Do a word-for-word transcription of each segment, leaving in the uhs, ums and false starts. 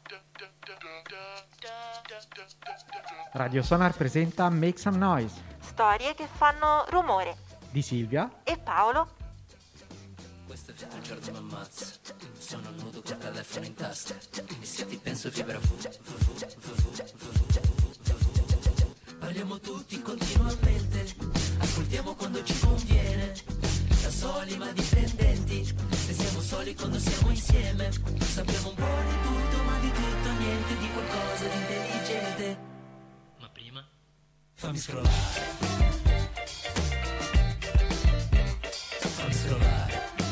Radio Sonar presenta Make Some Noise Storie che fanno rumore di Silvia e Paolo. Questo è già il giorno mi ammazza. Sono nudo col telefono in tasca. E se ti penso vibra fu, fu, fu, fu, fu, fu, fu. Parliamo tutti continuamente. Ascoltiamo quando ci conviene. Da soli ma dipendenti. Se siamo soli quando siamo insieme. Sappiamo un po' di tutto ma di tutto niente. Di qualcosa di intelligente. Ma prima fammi scrollare. Fammi scrollare.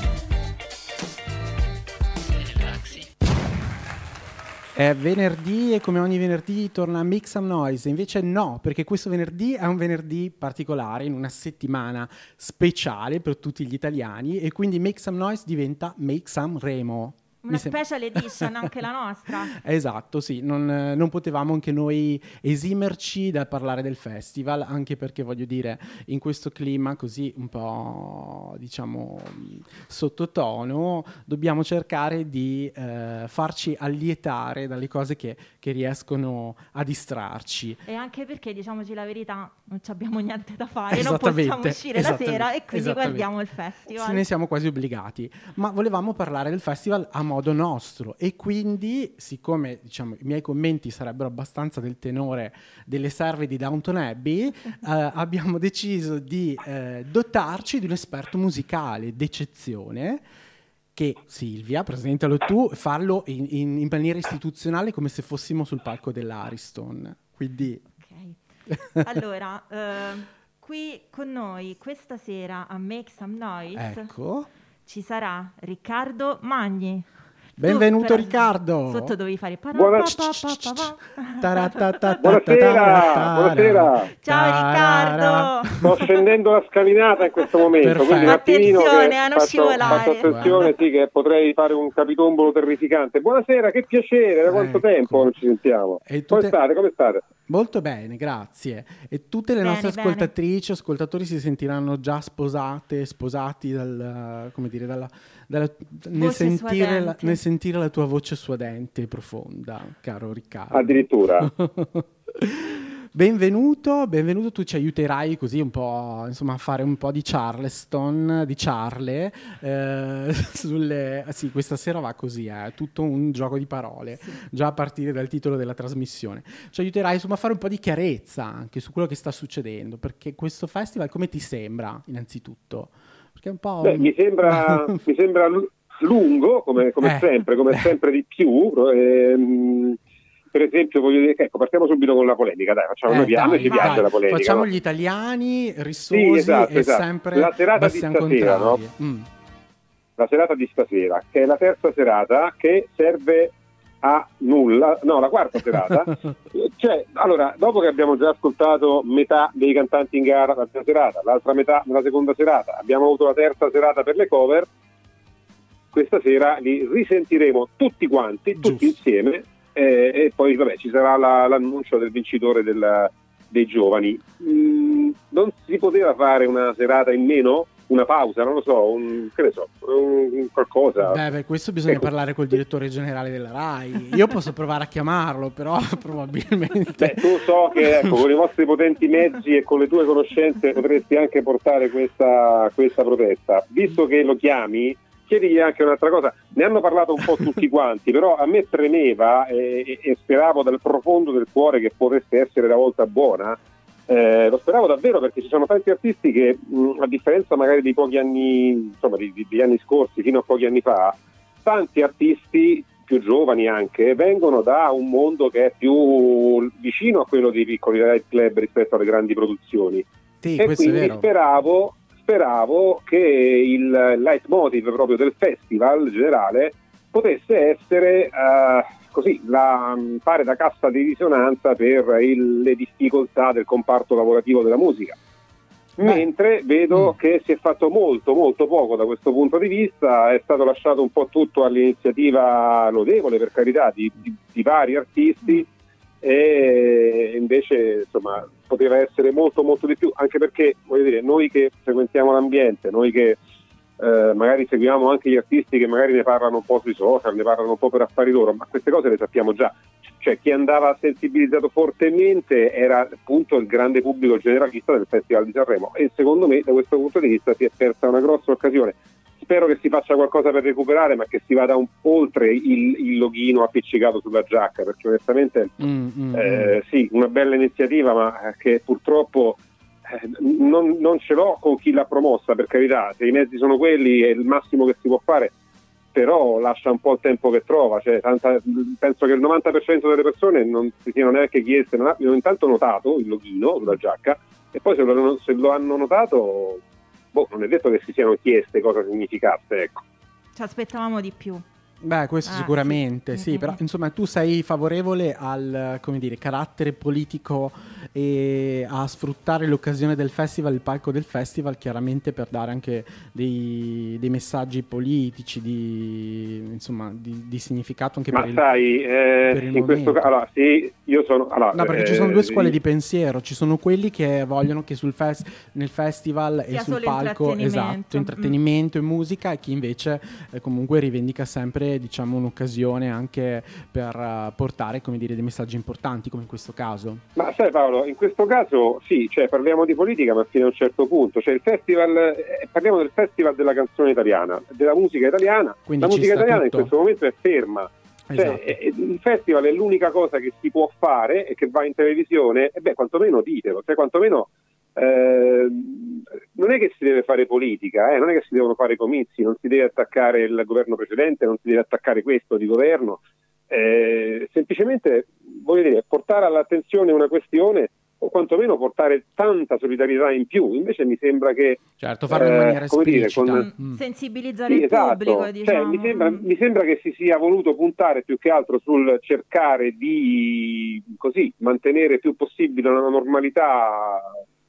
È venerdì e come ogni venerdì torna Make Some Noise, invece no, perché questo venerdì è un venerdì particolare, in una settimana speciale per tutti gli italiani e quindi Make Some Noise diventa Make Some Remo. Una special edition anche la nostra. Esatto, sì, non, non potevamo anche noi esimerci dal parlare del festival, anche perché voglio dire, in questo clima così un po', diciamo, sottotono, dobbiamo cercare di eh, farci allietare dalle cose che, che riescono a distrarci. E anche perché, diciamoci la verità, non abbiamo niente da fare, non possiamo uscire la sera e quindi guardiamo il festival. Se ne siamo quasi obbligati, ma volevamo parlare del festival a modo nostro e quindi, siccome diciamo i miei commenti sarebbero abbastanza del tenore delle serve di Downton Abbey, eh, abbiamo deciso di eh, dotarci di un esperto musicale d'eccezione che, Silvia, presentalo tu, farlo in, in, in maniera istituzionale come se fossimo sul palco dell'Ariston. Quindi ok, allora eh, qui con noi questa sera a Make Some Noise, ecco, ci sarà Riccardo Magni. Benvenuto tu, Riccardo. Sotto dovevi fare Buonasera. Buonasera. Buonasera. Ciao Riccardo. Sto scendendo la scalinata in questo momento. Perfetto. Quindi un attimino Attenzione che a non faccio, scivolare. faccio attenzione, sì, che potrei fare un capitombolo terrificante. Buonasera, che piacere, da quanto Ecco. tempo non ci sentiamo. E tutte- Come state? Come state? Molto bene, grazie. E tutte le Bene, nostre bene. ascoltatrici, ascoltatori si sentiranno già sposate, sposati dal, come dire, dalla, dalla- nel, Voce sentire la, suadente. nel sentire la tua voce suadente e profonda, caro Riccardo. Addirittura. Benvenuto, benvenuto, tu ci aiuterai così un po', insomma, a fare un po' di Charleston, di Charle, eh, sulle... Sì, questa sera va così, è tutto un gioco di parole, già a partire dal titolo della trasmissione. Ci aiuterai, insomma, a fare un po' di chiarezza anche su quello che sta succedendo, perché questo festival come ti sembra, innanzitutto? Perché è un po'... Beh, mi sembra, mi sembra lu- lungo, come, come Eh. sempre, come sempre di più. ehm, per esempio, voglio dire, ecco, partiamo subito con la polemica, dai, facciamo, Eh, noi piace, dai, ci piace dai, la polemica. facciamo no? gli italiani rissosi Sì, esatto, e esatto. sempre La serata di Bastian stasera, no? contrari. Mm. La serata di stasera, che è la terza serata che serve a nulla, no, la quarta serata. Cioè, allora, dopo che abbiamo già ascoltato metà dei cantanti in gara la prima serata, l'altra metà nella seconda serata, abbiamo avuto la terza serata per le cover, questa sera li risentiremo tutti quanti, tutti Giusto. insieme, eh, e poi vabbè ci sarà la- l'annuncio del vincitore del- dei giovani. Mm, non si poteva fare una serata in meno? Una pausa, non lo so, un, che ne so, un, qualcosa. Beh, beh, questo bisogna Ecco. parlare col direttore generale della RAI. Io posso provare a chiamarlo, però probabilmente... Beh, tu so che ecco, con i vostri potenti mezzi e con le tue conoscenze potresti anche portare questa, questa protesta. Visto che lo chiami, chiedigli anche un'altra cosa. Ne hanno parlato un po' tutti quanti, però a me premeva e, e- e speravo dal profondo del cuore che potesse essere la volta buona. Eh, lo speravo davvero, perché ci sono tanti artisti che, mh, a differenza magari di pochi anni, insomma, di, di- degli anni scorsi, fino a pochi anni fa, tanti artisti più giovani anche vengono da un mondo che è più vicino a quello dei piccoli night club rispetto alle grandi produzioni. Sì, E questo è quindi vero. speravo, speravo che il leitmotiv proprio del festival generale potesse essere eh, così la, fare da cassa di risonanza per il- le difficoltà del comparto lavorativo della musica. Beh. Mentre vedo Mm. che si è fatto molto molto poco da questo punto di vista, è stato lasciato un po' tutto all'iniziativa lodevole, per carità, di, di, di vari artisti, e invece insomma poteva essere molto molto di più, anche perché voglio dire, noi che frequentiamo l'ambiente, noi che eh, magari seguiamo anche gli artisti che magari ne parlano un po' sui social, ne parlano un po' per affari loro, ma queste cose le sappiamo già. Cioè, chi andava sensibilizzato fortemente era appunto il grande pubblico generalista del Festival di Sanremo, e secondo me da questo punto di vista si è persa una grossa occasione. Spero che si faccia qualcosa per recuperare, ma che si vada un po' oltre il, il loghino appiccicato sulla giacca, perché onestamente mm, mm, eh, sì, una bella iniziativa, ma che purtroppo eh, non, non ce l'ho con chi l'ha promossa, per carità. Se i mezzi sono quelli è il massimo che si può fare, però lascia un po' il tempo che trova. Cioè, tanta, penso che il novanta per cento delle persone non si siano neanche chieste, non abbiano intanto notato il loghino sulla giacca, e poi se lo, se lo hanno notato, boh, non è detto che si siano chieste cosa significasse, ecco. Ci aspettavamo di più. Beh, questo ah, sicuramente, sì, sì, però insomma tu sei favorevole al, come dire, carattere politico e a sfruttare l'occasione del festival, il palco del festival, chiaramente per dare anche dei, dei messaggi politici, di, insomma, di, di significato anche Ma per sai, il, eh, per il in questo caso, allora, sì, io sono... Allora, no, perché eh, ci sono due scuole di pensiero, ci sono quelli che vogliono che sul fest, nel festival sia e sul palco, intrattenimento. esatto, intrattenimento mm. e musica, e chi invece eh, comunque rivendica sempre, diciamo, un'occasione anche per uh, portare, come dire, dei messaggi importanti, come in questo caso. Ma sai Paolo, in questo caso sì, cioè parliamo di politica, ma fino a un certo punto. Cioè il festival, eh, parliamo del festival della canzone italiana, della musica italiana. Quindi la musica italiana tutto. in questo momento è ferma. Esatto. Cioè, eh, il festival è l'unica cosa che si può fare e che va in televisione, e beh, quantomeno ditelo, cioè quantomeno eh, non è che si deve fare politica, eh, non è che si devono fare comizi, non si deve attaccare il governo precedente, non si deve attaccare questo di governo, eh, semplicemente voglio dire, portare all'attenzione una questione, o quantomeno portare tanta solidarietà in più. Invece mi sembra che certo, farlo in maniera eh, come esplicita, dire, con, mm. sensibilizzare sì, il esatto. pubblico, diciamo. Cioè, mi, sembra, mm. mi sembra che si sia voluto puntare più che altro sul cercare di così mantenere più possibile una normalità.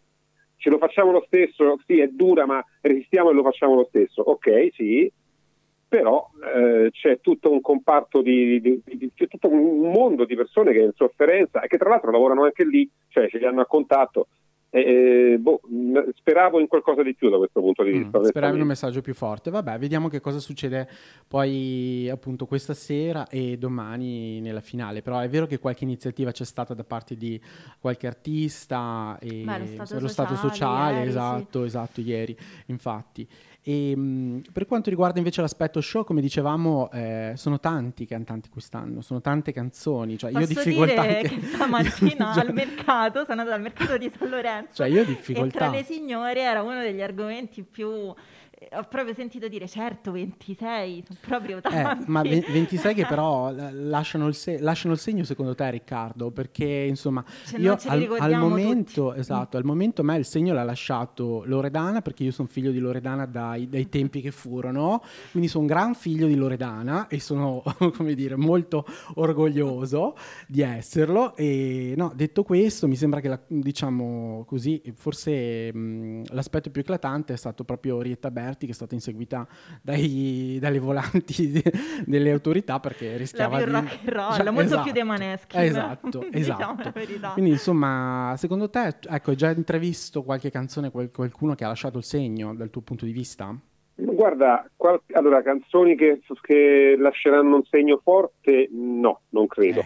Ce lo facciamo lo stesso, sì, è dura, ma resistiamo e lo facciamo lo stesso. Ok, sì, però eh, c'è tutto un comparto di, di, di c'è tutto un mondo di persone che è in sofferenza e che tra l'altro lavorano anche lì, cioè ce li hanno a contatto. Eh, boh, speravo in qualcosa di più da questo punto di vista. Mm, speravi in un messaggio più forte. Vabbè, vediamo che cosa succede poi appunto questa sera e domani nella finale. Però è vero che qualche iniziativa c'è stata da parte di qualche artista e Beh, lo stato lo sociale, stato sociale ieri, esatto, sì. esatto, ieri, infatti. E, mh, per quanto riguarda invece l'aspetto show, come dicevamo, eh, sono tanti i cantanti quest'anno, sono tante canzoni. Cioè, Posso io ho difficoltà dire anche... che stamattina cioè... al mercato, sono andata al mercato di San Lorenzo, cioè, io ho difficoltà. e tra le signore era uno degli argomenti più... ho proprio sentito dire, certo, ventisei, sono proprio tanti. Eh, ma ventisei che però lasciano il, se- lasciano il segno, secondo te, Riccardo? Perché insomma, cioè, io al, al momento, tutti. esatto, al momento a me il segno l'ha lasciato Loredana, perché io sono figlio di Loredana dai, dai tempi che furono, quindi sono un gran figlio di Loredana e sono, come dire, molto orgoglioso di esserlo. E no, detto questo, mi sembra che la, diciamo così, forse mh, l'aspetto più eclatante è stato proprio Orietta Berti, che è stata inseguita dai, dalle volanti de, delle autorità perché rischiava la di... rock and roll, cioè, molto esatto, più dei Maneskin. Esatto, diciamo esatto. la verità. Quindi insomma, secondo te, ecco, hai già intravisto qualche canzone, qual- qualcuno che ha lasciato il segno dal tuo punto di vista? Guarda, qual- allora, canzoni che, che lasceranno un segno forte, no, non credo.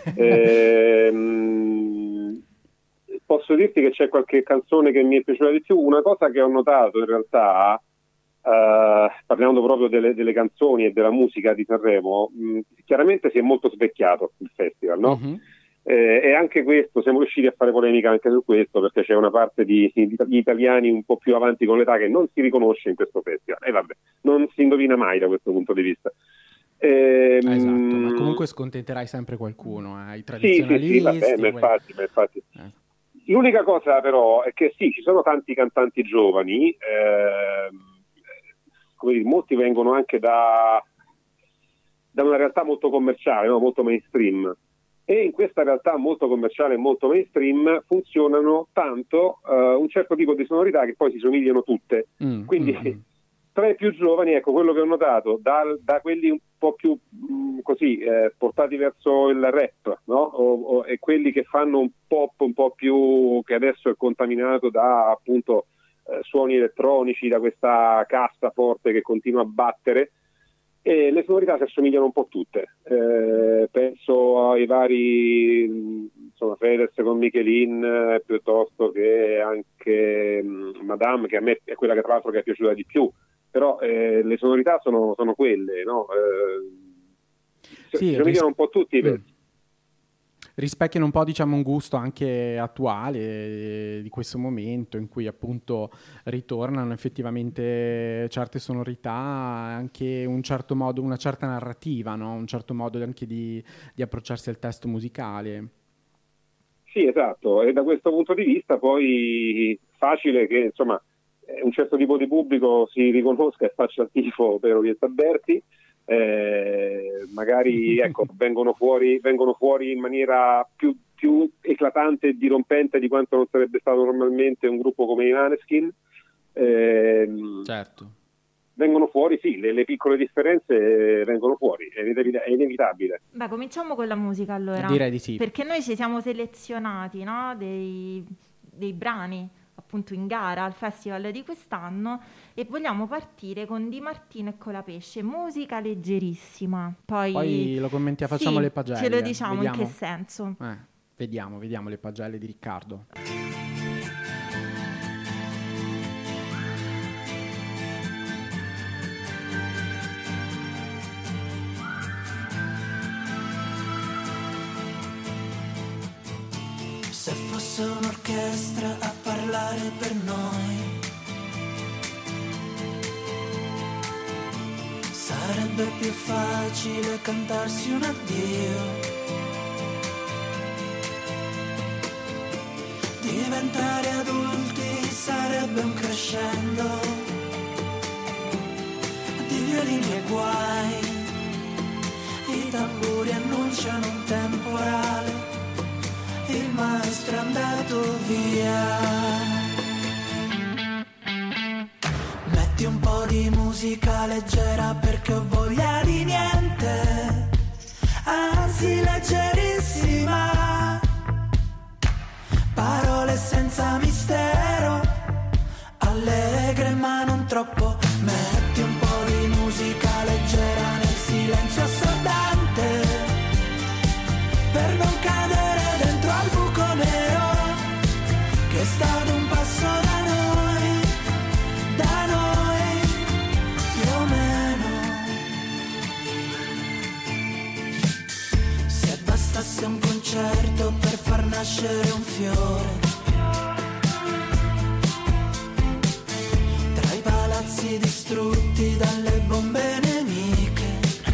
Eh. ehm, posso dirti che c'è qualche canzone che mi è piaciuta di più. Una cosa che ho notato in realtà, uh, parlando proprio delle, delle canzoni e della musica di Sanremo, mh, chiaramente si è molto svecchiato il festival, no? Mm-hmm. Eh, e anche questo, siamo riusciti a fare polemica anche su questo, perché c'è una parte di, di, di italiani un po' più avanti con l'età che non si riconosce in questo festival, e vabbè, non si indovina mai da questo punto di vista. Ehm... Esatto, ma comunque scontenterai sempre qualcuno, eh? I tradizionalisti. Sì, sì, sì, vabbè, ma infatti, ma infatti. Eh. L'unica cosa però è che sì, ci sono tanti cantanti giovani, eh, come dire, molti vengono anche da, da una realtà molto commerciale, no? Molto mainstream. E in questa realtà molto commerciale e molto mainstream funzionano tanto uh, un certo tipo di sonorità che poi si somigliano tutte. Mm, Quindi mm, tra i più giovani, ecco, quello che ho notato, da, da quelli un po' più mh, così eh, portati verso il rap, no? O, o, e quelli che fanno un pop un po' più, che adesso è contaminato da appunto eh, suoni elettronici, da questa cassa forte che continua a battere, e le sonorità si assomigliano un po' tutte. Eh, penso ai vari, insomma, Fedez con Michelin, eh, piuttosto che anche mh, Madame, che a me è quella che tra l'altro che è piaciuta di più, però eh, le sonorità sono, sono quelle, no? Eh, si sì, assomigliano ris- un po' tutti i pezzi. rispecchiano un po', diciamo, un gusto anche attuale eh, di questo momento, in cui appunto ritornano effettivamente certe sonorità, anche un certo modo, una certa narrativa, no? Un certo modo anche di, di approcciarsi al testo musicale. Sì, esatto, e da questo punto di vista poi facile che, insomma, un certo tipo di pubblico si riconosca e faccia il tifo per Orietta Berti. Eh, magari ecco, vengono fuori vengono fuori in maniera più, più eclatante e dirompente di quanto non sarebbe stato normalmente un gruppo come i Maneskin. Eh, certo. Vengono fuori, sì, le, le piccole differenze vengono fuori, è, inevit- è inevitabile. Beh, cominciamo con la musica allora. Direi di sì. Perché noi ci siamo selezionati, no, dei, dei brani appunto in gara al festival di quest'anno, e vogliamo partire con Di Martino e Colapesce, musica leggerissima. Poi, Poi lo commentiamo, facciamo sì, le pagelle. ce lo diciamo, vediamo. in che senso. Eh, vediamo, vediamo le pagelle di Riccardo. Se fosse un'orchestra a parlare per noi, sarebbe più facile cantarsi un addio. Diventare adulti sarebbe un crescendo di violini e guai. I tamburi annunciano un temporale, il maestro è andato via. Metti un po' di musica leggera perché ho voglia di niente, anzi leggerissima. Parole senza mistero, allegre ma non troppo. Metti un po' di musica leggera nel silenzio assordante, per non cadere dentro al buco nero che è stato un passo da noi, da noi più o meno. Se bastasse un concerto per far nascere un fiore, tra i palazzi distrutti dalle bombe nemiche,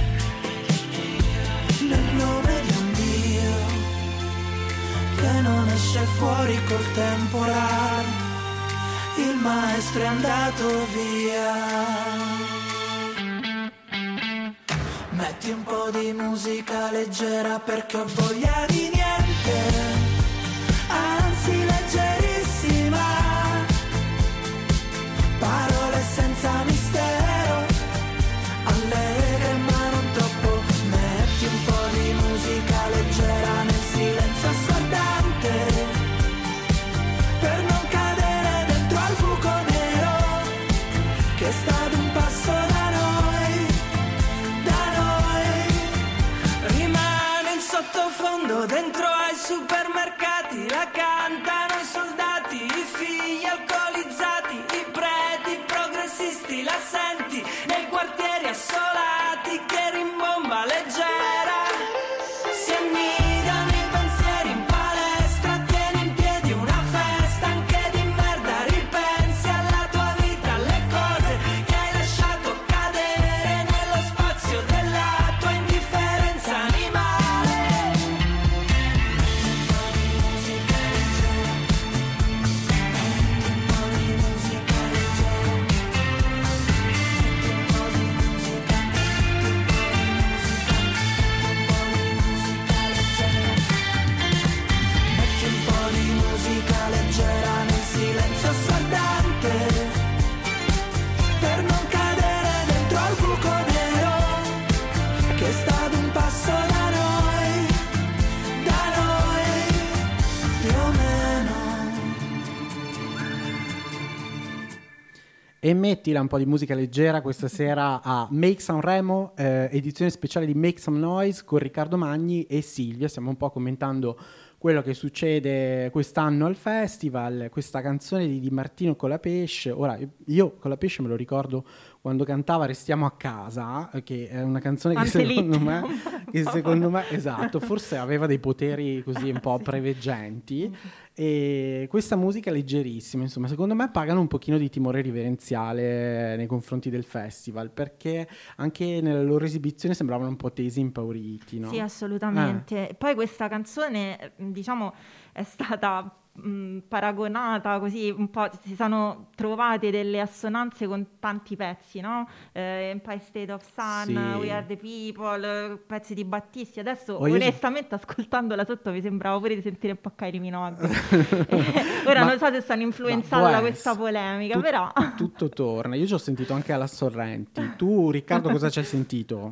nel nome di un Dio che non esce fuori col temporale, il maestro è andato via. Metti un po' di musica leggera perché ho voglia di niente, anzi leggerissima. Parole senza mistero, allegre ma non troppo. Metti un po' di musica leggera nel silenzio assordante, per non cadere dentro al buco nero che è stato un passo da noi, da noi. Rimane in sottofondo dentro ai supermercati la casa e mettila un po' di musica leggera questa sera a Make Sanremo, eh, edizione speciale di Make Some Noise con Riccardo Magni e Silvia. Stiamo un po' commentando quello che succede quest'anno al festival, questa canzone di Di Martino Colapesce. Ora, io Colapesce me lo ricordo quando cantava Restiamo a casa, che è una canzone che secondo me, che secondo me, esatto, forse aveva dei poteri così un po' preveggenti, e questa musica leggerissima, insomma, secondo me pagano un pochino di timore riverenziale nei confronti del festival, perché anche nella loro esibizione sembravano un po' tesi, impauriti, no? Sì, assolutamente. Eh. Poi questa canzone, diciamo, è stata mh, paragonata così un po', si sono trovate delle assonanze con tanti pezzi, no? Eh, Empire State of Sun, sì. We Are the People, pezzi di Battisti. Adesso oh, onestamente so... ascoltandola sotto mi sembrava pure di sentire un po' Kylie Minogue. Ora ma, non so se stanno influenzando da questa polemica, tu, però tutto torna. Io ci ho sentito anche alla Sorrenti. Tu, Riccardo, cosa ci hai sentito?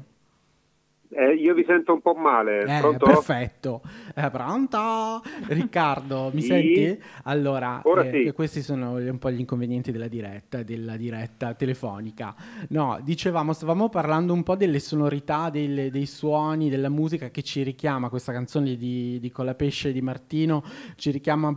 Eh, io vi sento un po' male. Eh, Pronto? Perfetto. Eh, pronto? Riccardo, mi sì. senti? Allora, Ora eh, sì. questi sono un po' gli inconvenienti della diretta, della diretta telefonica. No, dicevamo, stavamo parlando un po' delle sonorità, dei, dei suoni, della musica che ci richiama questa canzone di, di Colapesce e Di Martino, ci richiama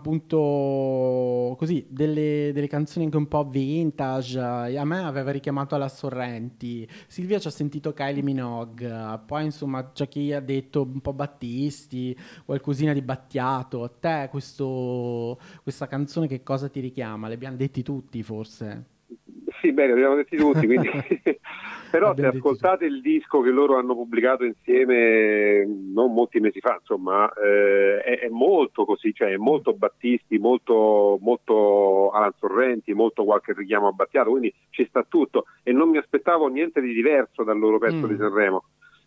appunto così, delle, delle canzoni anche un po' vintage. A me aveva richiamato alla Sorrenti, Silvia ci ha sentito Kylie Minogue, poi insomma c'è chi ha detto un po' Battisti, qualcosina di Battiato. A te questo, questa canzone che cosa ti richiama? Le abbiamo detti tutti forse? Sì, bene, li abbiamo detti tutti, quindi... però se ascoltate tutti il disco che loro hanno pubblicato insieme non molti mesi fa, insomma, eh, è, è molto così, cioè è molto Battisti, molto, molto Alan Sorrenti, molto qualche richiamo a Battiato, quindi ci sta tutto, e non mi aspettavo niente di diverso dal loro pezzo mm. di Sanremo.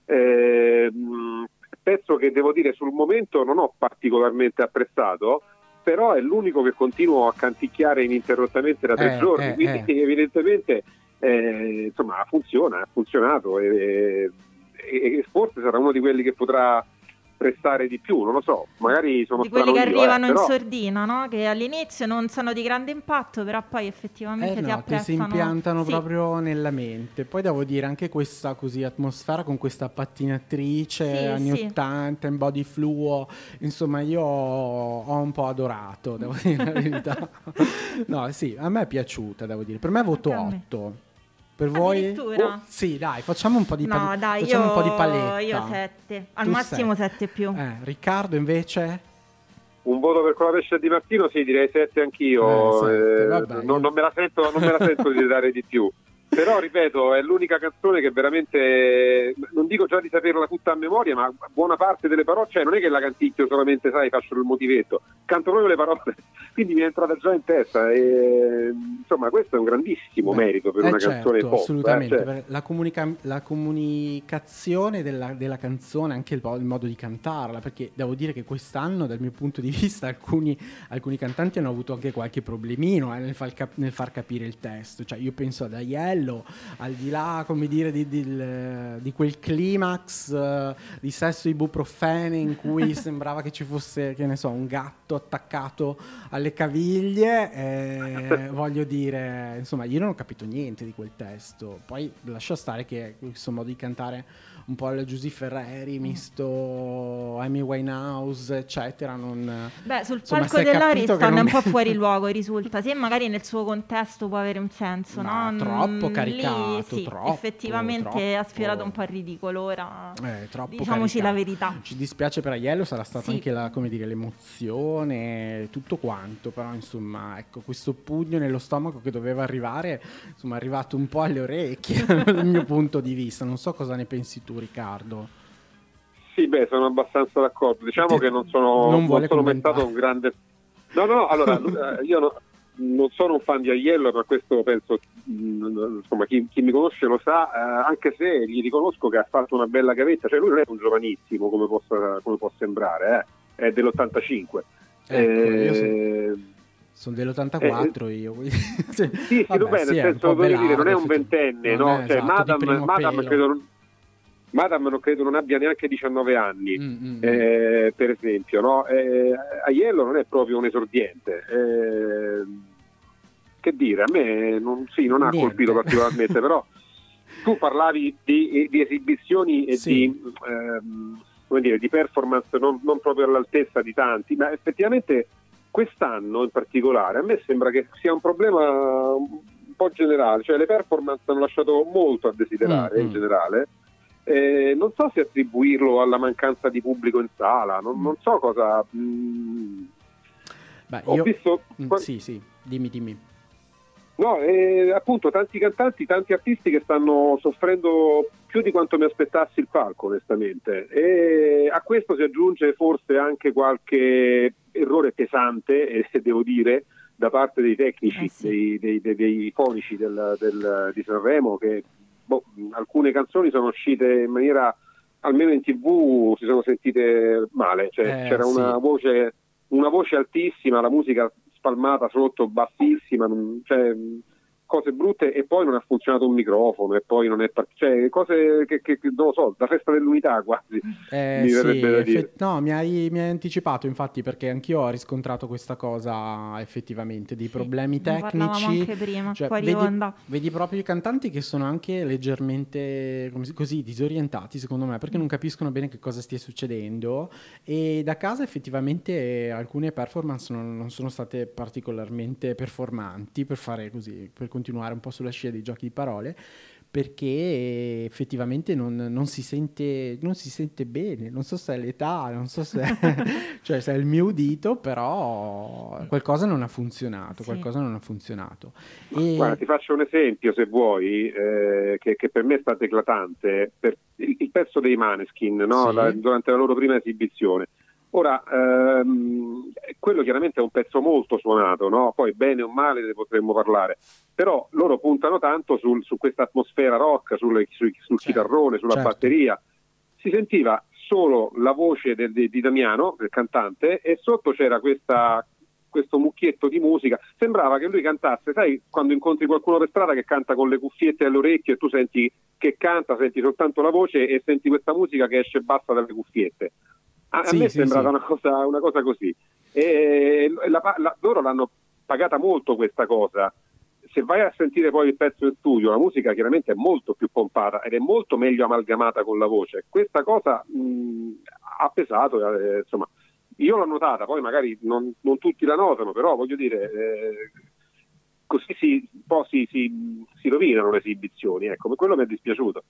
Eh, pezzo che devo dire sul momento non ho particolarmente apprezzato, però è l'unico che continuo a canticchiare ininterrottamente da tre eh, giorni, eh, quindi eh. evidentemente eh, insomma funziona, ha funzionato e, e, e forse sarà uno di quelli che potrà prestare di più, non lo so, magari sono di quelli che io, arrivano eh, in però... sordina, no? Che all'inizio non sono di grande impatto, però poi effettivamente eh si no, apprezzano, che si impiantano sì. proprio nella mente. Poi devo dire anche questa così atmosfera con questa pattinatrice sì, anni sì. ottanta in body fluo, insomma io ho, ho un po' adorato, devo dire la verità. No, sì, a me è piaciuta, devo dire. Per me voto otto. Per voi? Oh, sì, dai, facciamo un po' di no, dai, facciamo io, un po' di paletta. Io sette, al tu massimo sette più. Eh, Riccardo invece? Un voto per Colapesce Di Martino, sì, direi sette anch'io. Eh, sette, eh, vabbè, non, io... non me la sento, non me la sento di dare di più. Però ripeto, è l'unica canzone che veramente, non dico già di saperla tutta a memoria, ma buona parte delle parole, cioè non è che la canticchio solamente, sai, faccio il motivetto, canto proprio le parole, quindi mi è entrata già in testa e insomma questo è un grandissimo Beh, merito per eh una certo, canzone pop. Assolutamente, eh, cioè. la, comunica- la comunicazione della, della canzone, anche il, il modo di cantarla, perché devo dire che quest'anno dal mio punto di vista alcuni, alcuni cantanti hanno avuto anche qualche problemino eh, nel, far cap- nel far capire il testo, cioè io penso ad Aiello, al di là, come dire, di, di, di quel climax uh, di sesso ibuprofene in cui sembrava che ci fosse, che ne so, un gatto attaccato alle caviglie, eh, voglio dire, insomma, io non ho capito niente di quel testo. Poi lascia stare che questo modo di cantare un po' alla Giusy Ferreri, misto Amy Winehouse, eccetera. Non, Beh, sul insomma, palco dell'Ariston è un è... po' fuori luogo, risulta. Sì, magari nel suo contesto può avere un senso, ma no? Troppo caricato, Lì, sì, troppo, effettivamente troppo. ha sfiorato un po' il ridicolo. Ora, eh, troppo diciamoci caricato. la verità. Ci dispiace per Aiello, sarà stata sì. anche la, come dire, l'emozione, tutto quanto, però insomma, ecco, questo pugno nello stomaco che doveva arrivare, insomma, è arrivato un po' alle orecchie dal mio punto di vista. Non so cosa ne pensi tu, Riccardo. Sì, beh, sono abbastanza d'accordo. Diciamo che non sono, non non sono mai stato un grande... No, no, no, allora, io no, non sono un fan di Aiello, ma questo penso, insomma, chi, chi mi conosce lo sa, eh, anche se gli riconosco che ha fatto una bella gavetta, cioè lui non è un giovanissimo, come, possa, come può sembrare, eh, è dell'ottantacinque. Ecco, eh, io sono... Sono dell'ottantaquattro eh, io. sì, sì, vabbè, bene, sì, nel senso, voglio dire, non è un ventenne, non no? È, cioè, esatto, Madame, Madame credo, Madame non credo non abbia neanche diciannove anni, mm-hmm. eh, per esempio, no? Eh, Aiello non è proprio un esordiente. Eh, che dire, a me non, sì, non ha Niente. colpito particolarmente, però tu parlavi di, di esibizioni e Sì. di, ehm, come dire, di performance non, non proprio all'altezza di tanti, ma effettivamente quest'anno in particolare a me sembra che sia un problema un po' generale, cioè le performance hanno lasciato molto a desiderare Mm, in mm. generale. Eh, non so se attribuirlo alla mancanza di pubblico in sala, non, non so cosa. mh, Beh, ho io... visto. Mm, sì, sì, dimmi, dimmi. No, eh, appunto tanti cantanti, tanti artisti che stanno soffrendo più di quanto mi aspettassi il palco, onestamente, e a questo si aggiunge forse anche qualche errore pesante, eh, devo dire, da parte dei tecnici, Eh sì. dei, dei- dei- dei fonici del- del- di Sanremo, che boh, alcune canzoni sono uscite in maniera, almeno in tivù, si sono sentite male, cioè Eh, c'era sì. una voce, una voce altissima, la musica spalmata sotto, bassissima, non- cioè cose brutte, e poi non ha funzionato un microfono, e poi non è part- cioè cose che, che, che non lo so, la festa dell'unità quasi, Eh, mi sì, verrebbe da dire. effe- no, mi hai, mi hai anticipato infatti, perché anch'io ho riscontrato questa cosa effettivamente, dei Sì, problemi ne parlavamo tecnici. anche prima, Cioè, fuori vedi, onda. vedi proprio i cantanti che sono anche leggermente come si- così disorientati, secondo me, perché non capiscono bene che cosa stia succedendo, e da casa effettivamente eh, alcune performance non, non sono state particolarmente performanti, per fare così, per continuare un po' sulla scia dei giochi di parole, perché effettivamente non, non si sente, non si sente bene. Non so se è l'età, non so se cioè se è il mio udito, però qualcosa non ha funzionato, Sì. qualcosa non ha funzionato. Guarda, E ti faccio un esempio, se vuoi, eh, che, che per me è stato eclatante, per il, il pezzo dei Maneskin, no? Sì. La- durante la loro prima esibizione. Ora, ehm, quello chiaramente è un pezzo molto suonato, no? Poi bene o male ne potremmo parlare, però loro puntano tanto sul- su questa atmosfera rock, sul, sul, sul Certo, chitarrone, sulla certo. batteria. Si sentiva solo la voce del- di, di Damiano, del cantante, e sotto c'era questa, questo mucchietto di musica. Sembrava che lui cantasse, sai, quando incontri qualcuno per strada che canta con le cuffiette alle orecchie e tu senti che canta, senti soltanto la voce e senti questa musica che esce bassa dalle cuffiette. A, a Sì, me è sì, sembrata sì. una cosa, una cosa così. E la- la- loro l'hanno pagata molto questa cosa. Se vai a sentire poi il pezzo in studio, la musica chiaramente è molto più pompata ed è molto meglio amalgamata con la voce. Questa cosa mh, ha pesato, eh, insomma, io l'ho notata, poi magari non, non tutti la notano, però voglio dire, eh, così si, un po' si, si, si rovinano le esibizioni, ecco, per quello mi è dispiaciuto.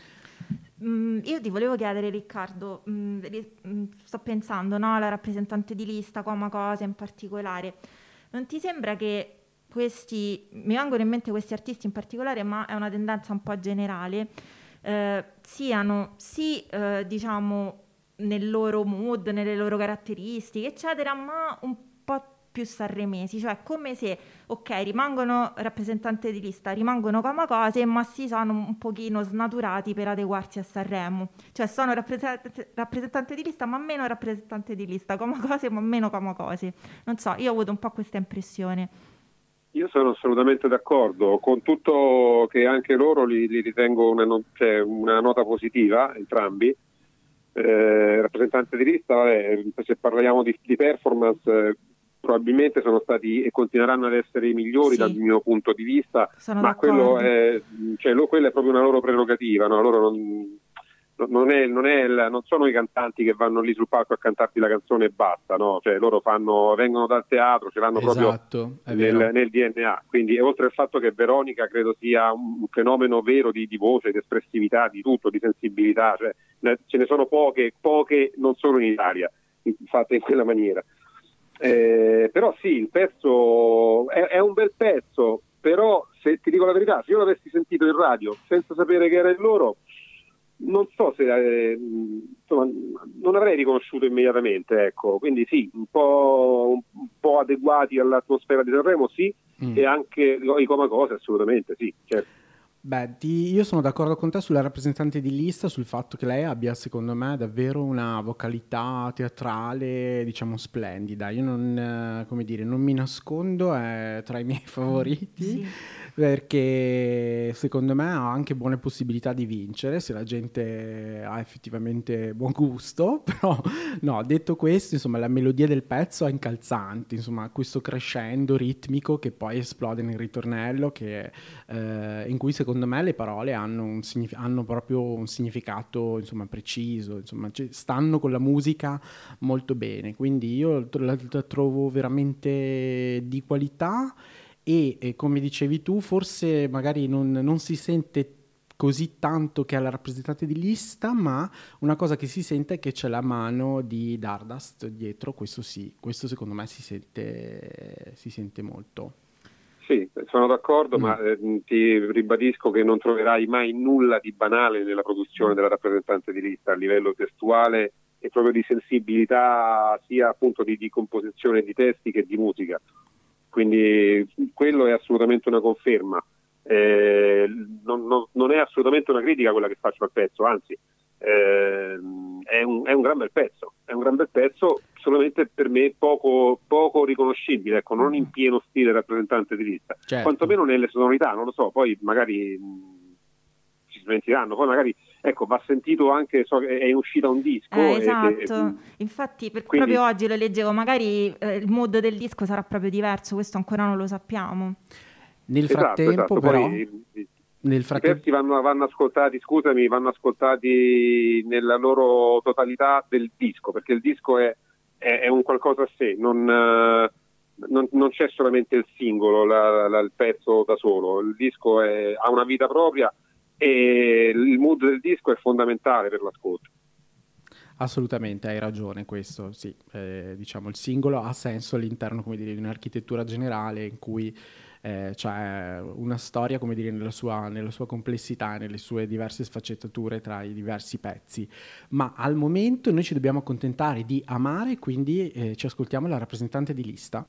Mm, io ti volevo chiedere, Riccardo, mm, ri- mm, sto pensando, no, alla rappresentante di lista, Coma Cosa in particolare. Non ti sembra che questi, mi vengono in mente questi artisti in particolare, ma è una tendenza un po' generale, eh, siano sì, eh, diciamo, nel loro mood, nelle loro caratteristiche, eccetera, ma un po' più sanremesi, cioè come se, ok, rimangono rappresentanti di lista, rimangono come cose, ma si sono un pochino snaturati per adeguarsi a Sanremo, cioè sono rappresent- rappresentanti di lista, ma meno rappresentanti di lista, come cose, ma meno come cose. Non so, io ho avuto un po' questa impressione. Io sono assolutamente d'accordo, con tutto che anche loro li, li ritengo una, no- cioè una nota positiva, entrambi. Eh, rappresentante di lista, vabbè, se parliamo di, di performance, eh, probabilmente sono stati e continueranno ad essere i migliori Sì. dal mio punto di vista, Sono ma quello d'accordo. è, cioè, lo- quella è proprio una loro prerogativa, no? Loro non, non, è, non, è il- non sono i cantanti che vanno lì sul palco a cantarti la canzone e basta, no? Cioè, loro fanno, vengono dal teatro, ce l'hanno proprio Esatto, è vero. nel, nel D N A. Quindi, oltre al fatto che Veronica credo sia un fenomeno vero di, di voce, di espressività, di tutto, di sensibilità, cioè, ne- ce ne sono poche, poche non solo in Italia, in- fatte in quella maniera. Eh, però sì, il pezzo è, è un bel pezzo, però se ti dico la verità, se io l'avessi sentito in radio senza sapere che era il loro, non so se eh, insomma, non avrei riconosciuto immediatamente, ecco. Quindi sì, un po', un po' adeguati all'atmosfera di Sanremo, sì, Mm. e anche i Coma Cose, assolutamente sì, certo. Beh, ti- io sono d'accordo con te sulla rappresentante di lista, sul fatto che lei abbia, secondo me, davvero una vocalità teatrale, diciamo, splendida. Io non, eh, come dire, non mi nascondo, è tra i miei favoriti. Sì. perché secondo me ha anche buone possibilità di vincere se la gente ha effettivamente buon gusto. Però no, detto questo, insomma, la melodia del pezzo è incalzante, insomma, questo crescendo ritmico che poi esplode nel ritornello, che, eh, in cui secondo me le parole hanno, un signif- hanno proprio un significato, insomma, preciso, insomma, c- stanno con la musica molto bene, quindi io la, la trovo veramente di qualità. E eh, come dicevi tu, forse magari non, non si sente così tanto che è la rappresentante di lista, ma una cosa che si sente è che c'è la mano di Dardust dietro, questo sì, questo secondo me si sente, si sente molto. Sì, sono d'accordo, Mm. ma eh, ti ribadisco che non troverai mai nulla di banale nella produzione della rappresentante di lista a livello testuale e proprio di sensibilità, sia appunto di, di composizione di testi che di musica. Quindi quello è assolutamente una conferma. Eh, non, non, non è assolutamente una critica quella che faccio al pezzo, anzi eh, è, un, è un gran bel pezzo, è un gran bel pezzo, solamente per me poco, poco riconoscibile, ecco, non in pieno stile rappresentante di lista, Certo. quantomeno nelle sonorità, non lo so, poi magari mh, ci smentiranno, poi magari ecco, va sentito anche, so che è in uscita un disco. Eh, e- esatto, e- infatti per- quindi- proprio oggi lo leggevo, magari eh, il mood del disco sarà proprio diverso, questo ancora non lo sappiamo. Nel Esatto, frattempo esatto. però, Poi, i- nel i frattempo... pezzi vanno, vanno ascoltati, scusami, vanno ascoltati nella loro totalità del disco, perché il disco è, è, è un qualcosa a sé, non, eh, non, non c'è solamente il singolo, la- la- il pezzo da solo, il disco è- ha una vita propria e il mood del disco è fondamentale per l'ascolto. Assolutamente, hai ragione, questo sì, eh, diciamo il singolo ha senso all'interno, come dire, di un'architettura generale in cui eh, c'è una storia, come dire, nella sua, nella sua complessità, nelle sue diverse sfaccettature tra i diversi pezzi, ma al momento noi ci dobbiamo accontentare di Amare, quindi eh, ci ascoltiamo la rappresentante di lista.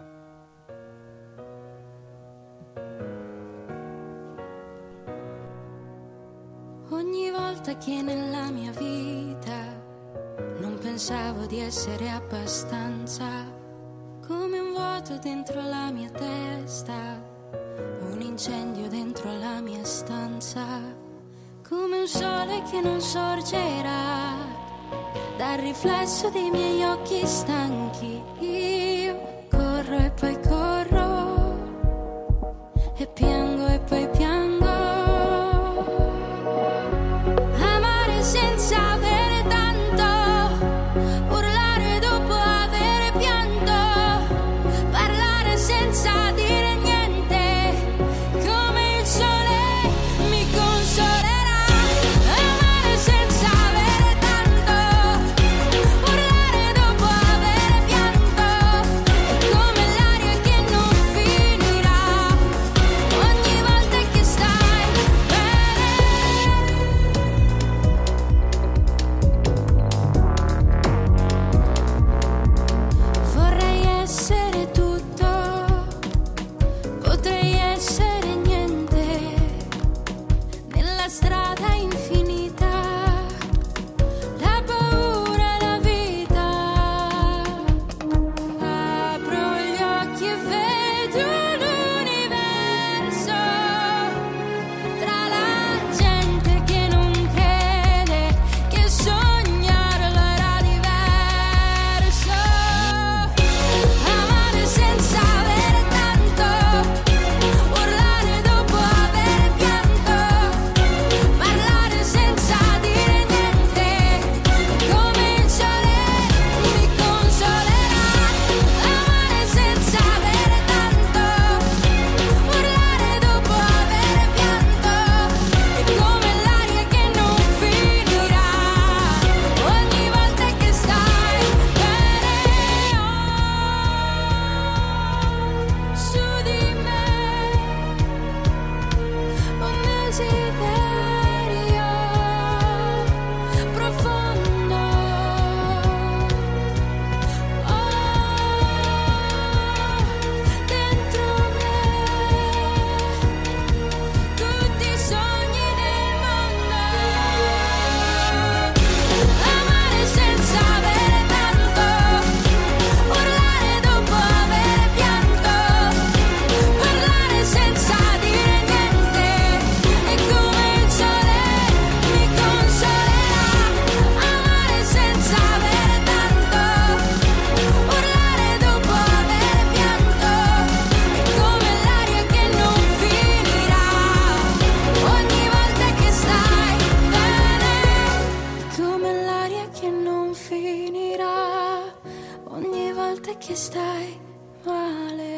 Ogni volta che nella mia vita non pensavo di essere abbastanza, come un vuoto dentro la mia testa, un incendio dentro la mia stanza, come un sole che non sorgerà dal riflesso dei miei occhi stanchi. Io corro e poi corro e piango e poi piango. Amare senza avere tanto, urlare dopo avere pianto, parlare senza dire niente, come il sole mi consolerà. Amare senza avere tanto, urlare dopo avere pianto, è come l'aria che finirà ogni volta che stai male.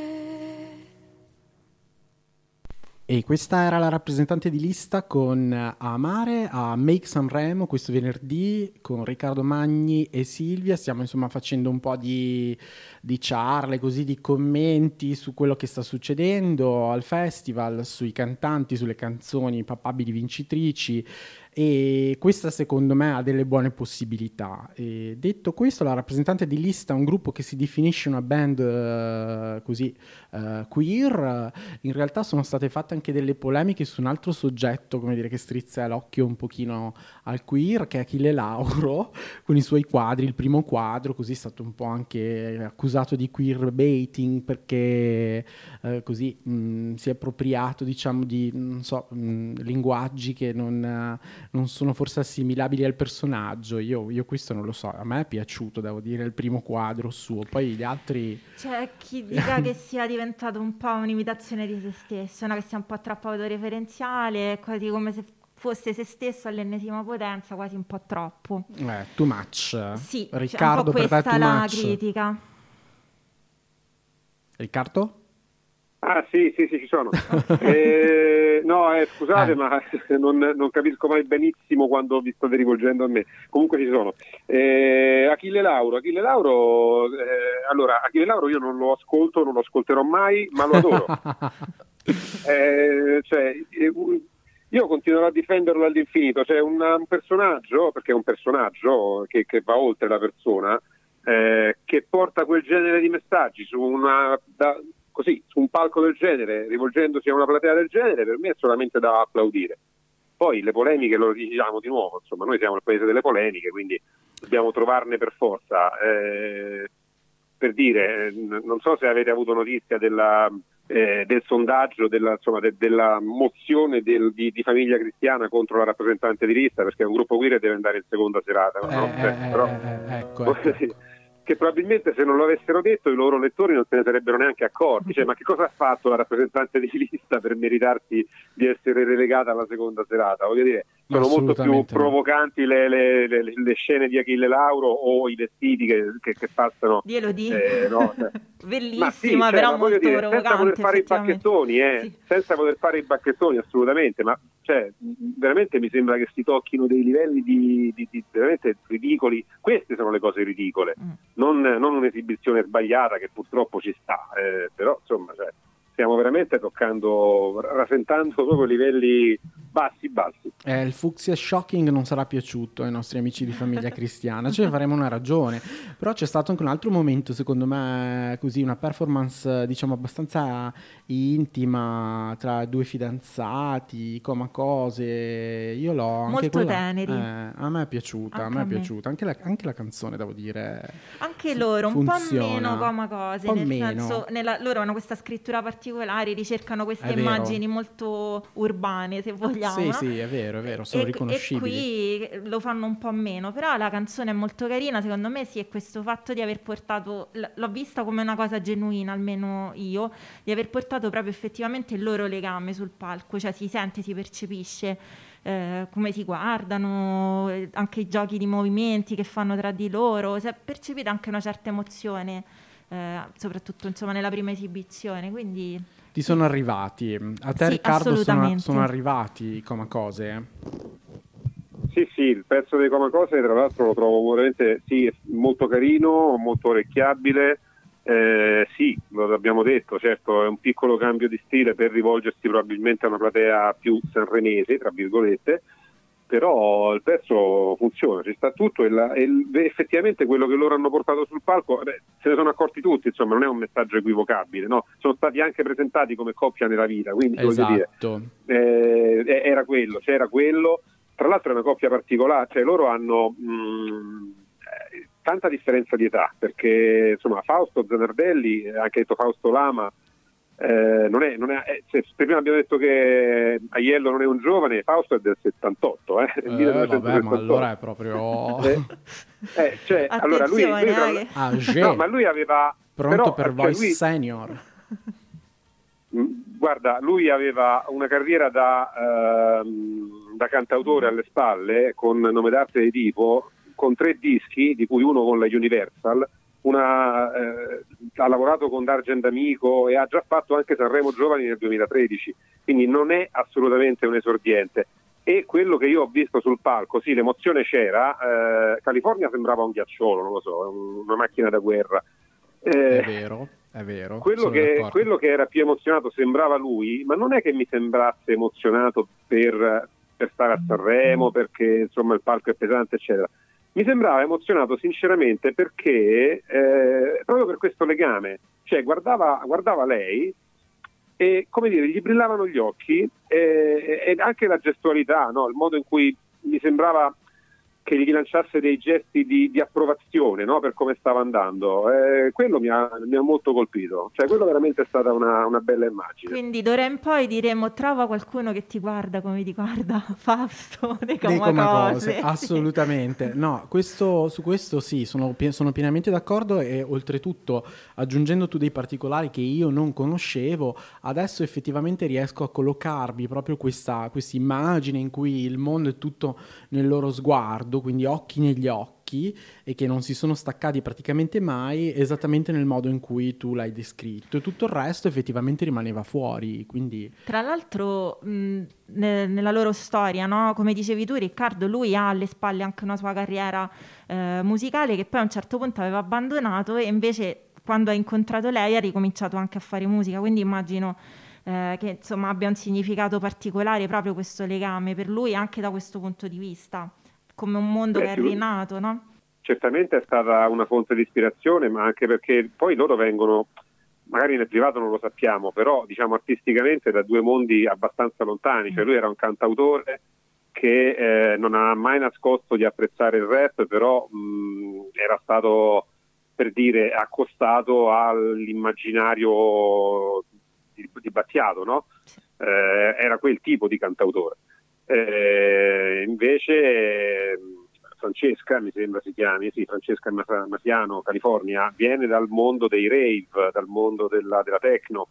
E questa era la rappresentante di lista con Amare a Make Sanremo questo venerdì con Riccardo Magni e Silvia. Stiamo insomma facendo un po' di, di ciarle, così, di commenti su quello che sta succedendo al festival, sui cantanti, sulle canzoni papabili vincitrici, e questa secondo me ha delle buone possibilità. E detto questo, la rappresentante di lista è un gruppo che si definisce una band uh, così uh, queer. In realtà sono state fatte anche delle polemiche su un altro soggetto, come dire, che strizza l'occhio un pochino al queer, che è Achille Lauro con i suoi quadri. Il primo quadro così è stato un po' anche accusato di queer baiting, perché uh, così mh, si è appropriato, diciamo, di non so mh, linguaggi che non uh, non sono forse assimilabili al personaggio. Io, io questo non lo so, a me è piaciuto, devo dire, il primo quadro suo, poi gli altri... C'è chi dica che sia diventato un po' un'imitazione di se stesso, no? Che sia un po' troppo autoreferenziale, quasi come se fosse se stesso all'ennesima potenza, quasi un po' troppo. Eh, too much. Sì, Riccardo, cioè un po' per te questa too la much. critica. Riccardo? Ah sì, sì, sì, ci sono. Eh, no, eh, scusate, Eh. ma non, non capisco mai benissimo quando vi state rivolgendo a me. Comunque ci sono. Eh, Achille Lauro, Achille Lauro, eh, allora, Achille Lauro io non lo ascolto, non lo ascolterò mai, ma lo adoro. eh, cioè, eh, io continuerò a difenderlo all'infinito. C'è un, un personaggio, perché è un personaggio che, che va oltre la persona, eh, che porta quel genere di messaggi su una... Da, così, su un palco del genere, rivolgendosi a una platea del genere, per me è solamente da applaudire. Poi le polemiche lo diciamo di nuovo, insomma, noi siamo il paese delle polemiche, quindi dobbiamo trovarne per forza. Eh, per dire, non so se avete avuto notizia della, eh, del sondaggio, della, insomma, de, della mozione del, di, di Famiglia Cristiana contro la rappresentante di lista, perché è un gruppo queer e deve andare in seconda serata. Eh, no? eh, Cioè, eh, però, eh, ecco, ecco. che probabilmente se non lo avessero detto i loro lettori non se ne sarebbero neanche accorti. Cioè, ma che cosa ha fatto la rappresentante di lista per meritarsi di essere relegata alla seconda serata? Voglio dire, sono molto più No. provocanti le, le, le, le scene di Achille Lauro o i vestiti che, che, che passano. Glielo dico. Eh, no, cioè. Bellissima, Ma sì, cioè, però ma molto dire, provocante. senza poter fare i effettivamente. bacchettoni, eh, Sì. senza poter fare i bacchettoni, assolutamente, ma cioè, veramente mi sembra che si tocchino dei livelli di, di, di veramente ridicoli. Queste sono le cose ridicole, Mm. non, non un'esibizione sbagliata che purtroppo ci sta, eh, però insomma, cioè, stiamo veramente toccando, rasentando proprio livelli bassi bassi. Eh, il fucsia shocking non sarà piaciuto ai nostri amici di Famiglia Cristiana, ce ne faremo una ragione. Però c'è stato anche un altro momento, secondo me, così, una performance diciamo abbastanza intima tra due fidanzati, come cose. Io l'ho anche Molto quella, teneri. eh, a me è piaciuta, Anche a me a è me. piaciuta, anche la, anche la canzone, devo dire. Anche fu- loro un funziona. po' meno come cose, Un po' nel meno. senso, nella- loro hanno questa scrittura particolare, ricercano queste È vero. immagini molto urbane, se vogliamo, Sì, no? sì, è vero, è vero, sono e, riconoscibili. E qui lo fanno un po' meno, però la canzone è molto carina, secondo me sì, è questo fatto di aver portato, l- l'ho vista come una cosa genuina, almeno io, di aver portato proprio effettivamente il loro legame sul palco, cioè si sente, si percepisce eh, come si guardano, eh, anche i giochi di movimenti che fanno tra di loro, si è percepita anche una certa emozione, eh, soprattutto insomma nella prima esibizione, quindi... Ti sono arrivati. A te, Sì, Riccardo, sono, assolutamente. sono arrivati come cose? Sì, sì, il pezzo dei Come Cose tra l'altro lo trovo veramente sì, molto carino, molto orecchiabile. Eh, sì, lo abbiamo detto, certo è un piccolo cambio di stile per rivolgersi probabilmente a una platea più sanremese, tra virgolette, però il pezzo funziona, ci sta tutto e, la, e il- effettivamente quello che loro hanno portato sul palco, beh, se ne sono accorti tutti, insomma non è un messaggio equivocabile, no? Sono stati anche presentati come coppia nella vita, quindi voglio dire, Esatto. eh, era quello, c'era quello. Tra l'altro è una coppia particolare, cioè loro hanno mh, eh, tanta differenza di età, perché insomma Fausto Zanardelli, eh, anche detto Fausto Lama, eh, non è, non è eh, se prima abbiamo detto che Aiello non è un giovane, Fausto è del settantotto, eh, del Eh, millenovecentosettantotto. vabbè, ma allora è proprio Eh, eh, cioè, allora lui, lui Attenzione, tra- eh, che- Age, no, ma lui aveva pronto però, per cioè, Voice lui- Senior. Mm, Guarda, lui aveva una carriera da, ehm, da cantautore alle spalle, con nome d'arte di tipo, con tre dischi, di cui uno con la Universal, una, eh, ha lavorato con D'Argent Amico e ha già fatto anche Sanremo Giovani nel duemilatredici, quindi non è assolutamente un esordiente. E quello che io ho visto sul palco, sì, l'emozione c'era, eh, California sembrava un ghiacciolo, non lo so, una macchina da guerra. Eh, è vero, è vero. Quello che, quello che era più emozionato sembrava lui, ma non è che mi sembrasse emozionato per, per stare a Sanremo, perché insomma il palco è pesante, eccetera. Mi sembrava emozionato sinceramente perché, eh, proprio per questo legame, cioè guardava, guardava lei e, come dire, gli brillavano gli occhi e, e anche la gestualità, no? Il modo in cui mi sembrava che gli lanciasse dei gesti di, di approvazione, no? Per come stava andando. Eh, quello mi ha, mi ha molto colpito, cioè quello veramente è stata una, una bella immagine. Quindi d'ora in poi diremo: trova qualcuno che ti guarda come ti guarda Fausto dei Comacose. Assolutamente. No, questo, su questo sì, sono, sono pienamente d'accordo, e oltretutto, aggiungendo tu dei particolari che io non conoscevo, adesso effettivamente riesco a collocarvi proprio questa immagine in cui il mondo è tutto nel loro sguardo, quindi occhi negli occhi, e che non si sono staccati praticamente mai, esattamente nel modo in cui tu l'hai descritto, e tutto il resto effettivamente rimaneva fuori. Quindi tra l'altro mh, ne, nella loro storia, no? Come dicevi tu, Riccardo, lui ha alle spalle anche una sua carriera eh, musicale che poi a un certo punto aveva abbandonato, e invece quando ha incontrato lei ha ricominciato anche a fare musica, quindi immagino eh, che insomma abbia un significato particolare proprio questo legame per lui anche da questo punto di vista, come un mondo Beh, che è rinato, no? Certamente è stata una fonte di ispirazione, ma anche perché poi loro vengono, magari nel privato non lo sappiamo, però diciamo artisticamente da due mondi abbastanza lontani. Cioè lui era un cantautore che eh, non ha mai nascosto di apprezzare il rap, però mh, era stato, per dire, accostato all'immaginario di, di Battiato, no? Eh, era quel tipo di cantautore. Eh, invece eh, Francesca, mi sembra si chiami, sì, Francesca Masiano, California, viene dal mondo dei rave, dal mondo della, della techno.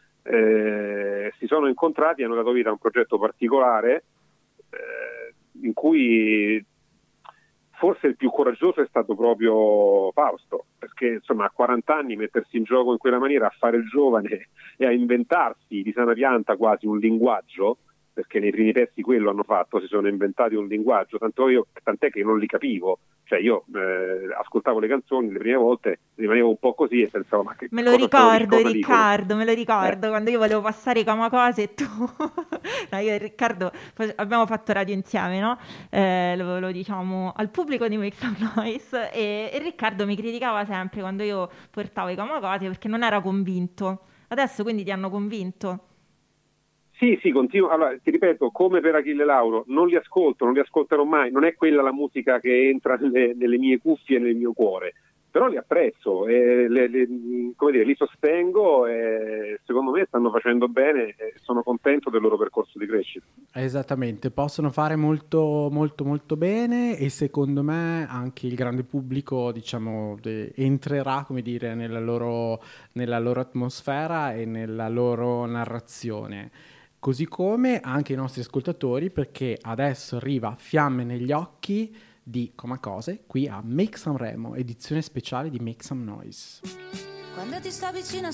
Eh, si sono incontrati e hanno dato vita a un progetto particolare eh, in cui forse il più coraggioso è stato proprio Fausto, perché insomma a quaranta anni mettersi in gioco in quella maniera, a fare il giovane e a inventarsi di sana pianta quasi un linguaggio, perché nei primi pezzi quello hanno fatto, si sono inventati un linguaggio, tanto io, tant'è che non li capivo, cioè io eh, ascoltavo le canzoni le prime volte, rimanevo un po' così e pensavo ma che me lo ricordo cosa Riccardo, dicono? me lo ricordo eh. quando io volevo passare i Comacose e tu no, io e Riccardo abbiamo fatto radio insieme, no? Eh, lo, lo diciamo al pubblico di Make Some Noise, e, e Riccardo mi criticava sempre quando io portavo i Comacose perché non era convinto. Adesso quindi ti hanno convinto? Sì, sì, continuo. Allora, ti ripeto, come per Achille Lauro, non li ascolto, non li ascolterò mai, non è quella la musica che entra nelle, nelle mie cuffie e nel mio cuore, però li apprezzo, e le, le, come dire, li sostengo e secondo me stanno facendo bene e sono contento del loro percorso di crescita. Esattamente, possono fare molto molto molto bene, e secondo me anche il grande pubblico, diciamo, de- entrerà, come dire, nella loro, nella loro atmosfera e nella loro narrazione. Così come anche i nostri ascoltatori, perché adesso arriva Fiamme negli occhi di Comacose qui a Make Sanremo, edizione speciale di Make Some Noise. Quando ti sto vicino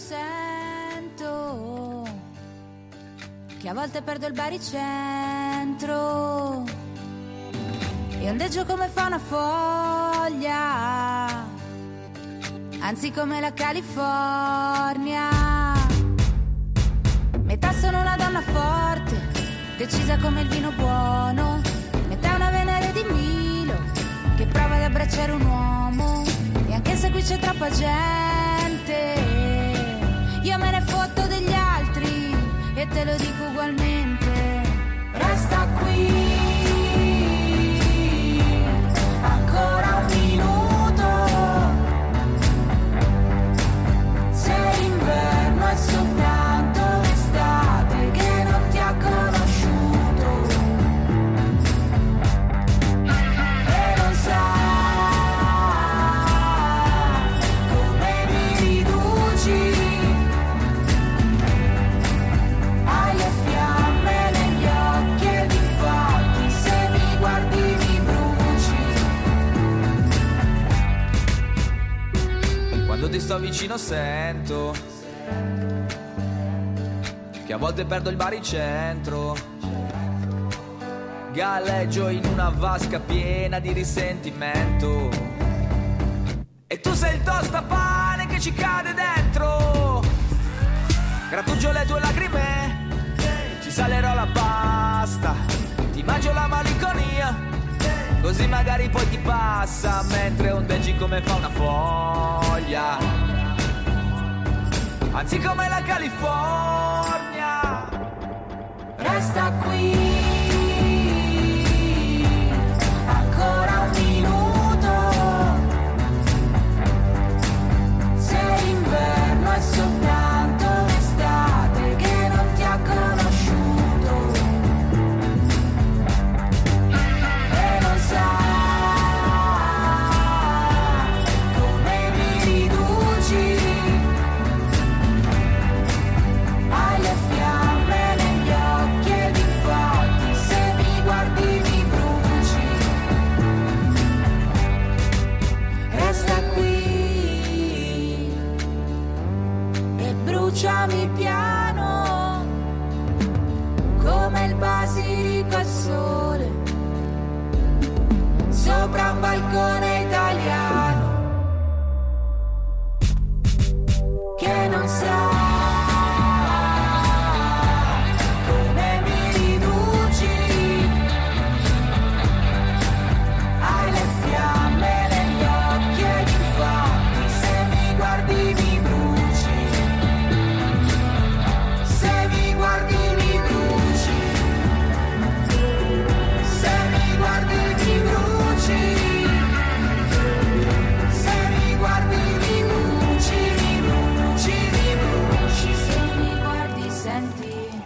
sento che a volte perdo il baricentro e ondeggio come fa una foglia, anzi come la California. Metà sono una donna forte, decisa come il vino buono, metà una Venere di Milo che prova ad abbracciare un uomo. E anche se qui c'è troppa gente, io me ne fotto degli altri e te lo dico ugualmente. Resta qui ancora un minuto, se l'inverno è soltanto l'estate che non ti ha conosciuto e non sai come mi riduci alle fiamme ti sto vicino sento che a volte perdo il baricentro, galleggio in una vasca piena di risentimento e tu sei il tostapane che ci cade dentro. Grattugio le tue lacrime, ci salerò la pasta, ti mangio la malinconia, così magari poi ti passa, mentre ondeggi come fa una foglia, anzi come la California. Resta qui ancora un minuto, se l'inverno è soltanto l'estate che non ti ha conosciuto e non sai come mi riduci, hai le fiamme negli occhi ed infatti se mi guardi mi bruci. Resta qui e bruciami piano come il basilico al sole sopra un balcone italiano che non sa come mi riduci, hai le fiamme negli occhi ed infatti se mi guardi mi bruci, se mi guardi mi bruci, se mi guardi mi bruci, se mi guardi mi bruci, mi bruci, mi bruci, se mi guardi senti.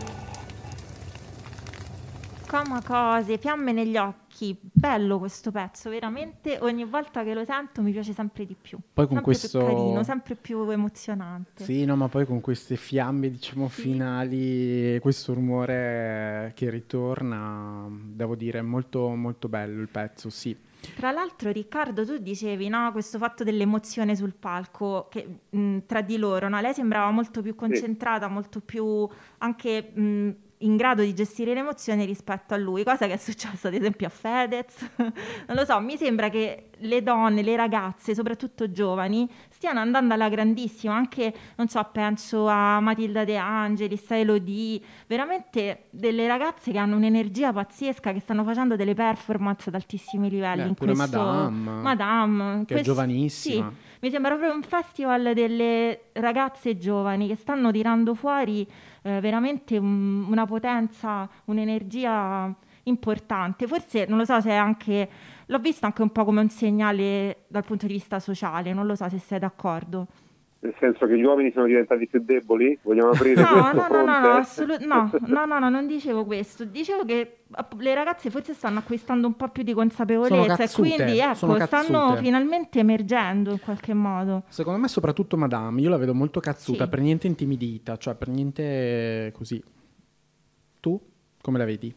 Come cose, fiamme negli occhi, bello questo pezzo, veramente ogni volta che lo sento mi piace sempre di più. Poi con sempre questo- più carino, sempre più emozionante. Sì, no, ma poi con queste fiamme, diciamo, Sì. finali, questo rumore che ritorna, devo dire, è molto, molto bello il pezzo, sì. Tra l'altro, Riccardo, tu dicevi, no, questo fatto dell'emozione sul palco, che mh, tra di loro, no, lei sembrava molto più concentrata, molto più anche mh, in grado di gestire le emozioni rispetto a lui, cosa che è successa ad esempio a Fedez. Non lo so, mi sembra che le donne, le ragazze, soprattutto giovani, stiano andando alla grandissima, anche, non so, penso a Matilda De Angelis, a Elodie, veramente delle ragazze che hanno un'energia pazzesca, che stanno facendo delle performance ad altissimi livelli. Eh, in pure questo... Madame, Madame, che è questo- giovanissima. Sì, mi sembra proprio un festival delle ragazze giovani che stanno tirando fuori eh, veramente un- una potenza, un'energia importante. Forse, non lo so se è anche... L'ho visto anche un po' come un segnale dal punto di vista sociale, non lo so se sei d'accordo. Nel senso che gli uomini sono diventati più deboli? Vogliamo aprire No, questo no, no, fronte? no, no, assolut- no, no, no, no, non dicevo questo. Dicevo che app- le ragazze forse stanno acquistando un po' più di consapevolezza e cazzute, quindi sono ecco, stanno cazzute. finalmente emergendo in qualche modo. Secondo me soprattutto Madame, io la vedo molto cazzuta, Sì. per niente intimidita, cioè per niente così. Tu come la vedi?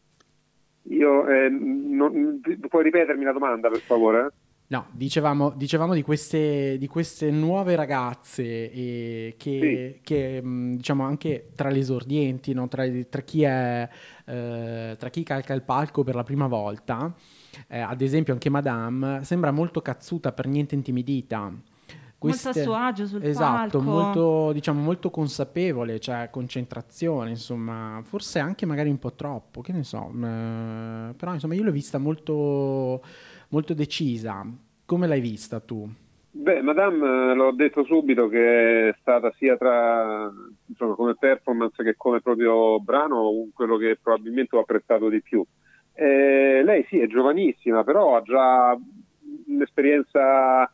Io, eh, non- puoi ripetermi la domanda, per favore? No, dicevamo, dicevamo di queste, di queste nuove ragazze eh, che, che, mh, diciamo anche tra le esordienti, no? tra, tra chi è, eh, tra chi calca il palco per la prima volta, eh, ad esempio anche Madame, sembra molto cazzuta, per niente intimidita. Molto a suo agio sul esatto, palco. molto, diciamo, molto consapevole, cioè concentrazione, insomma, forse anche magari un po' troppo, che ne so, eh, però insomma io l'ho vista molto, molto decisa. Come l'hai vista tu? Beh, Madame, eh, l'ho detto subito che è stata sia tra, insomma, come performance che come proprio brano quello che probabilmente ho apprezzato di più. Eh, lei sì, è giovanissima, però ha già un'esperienza,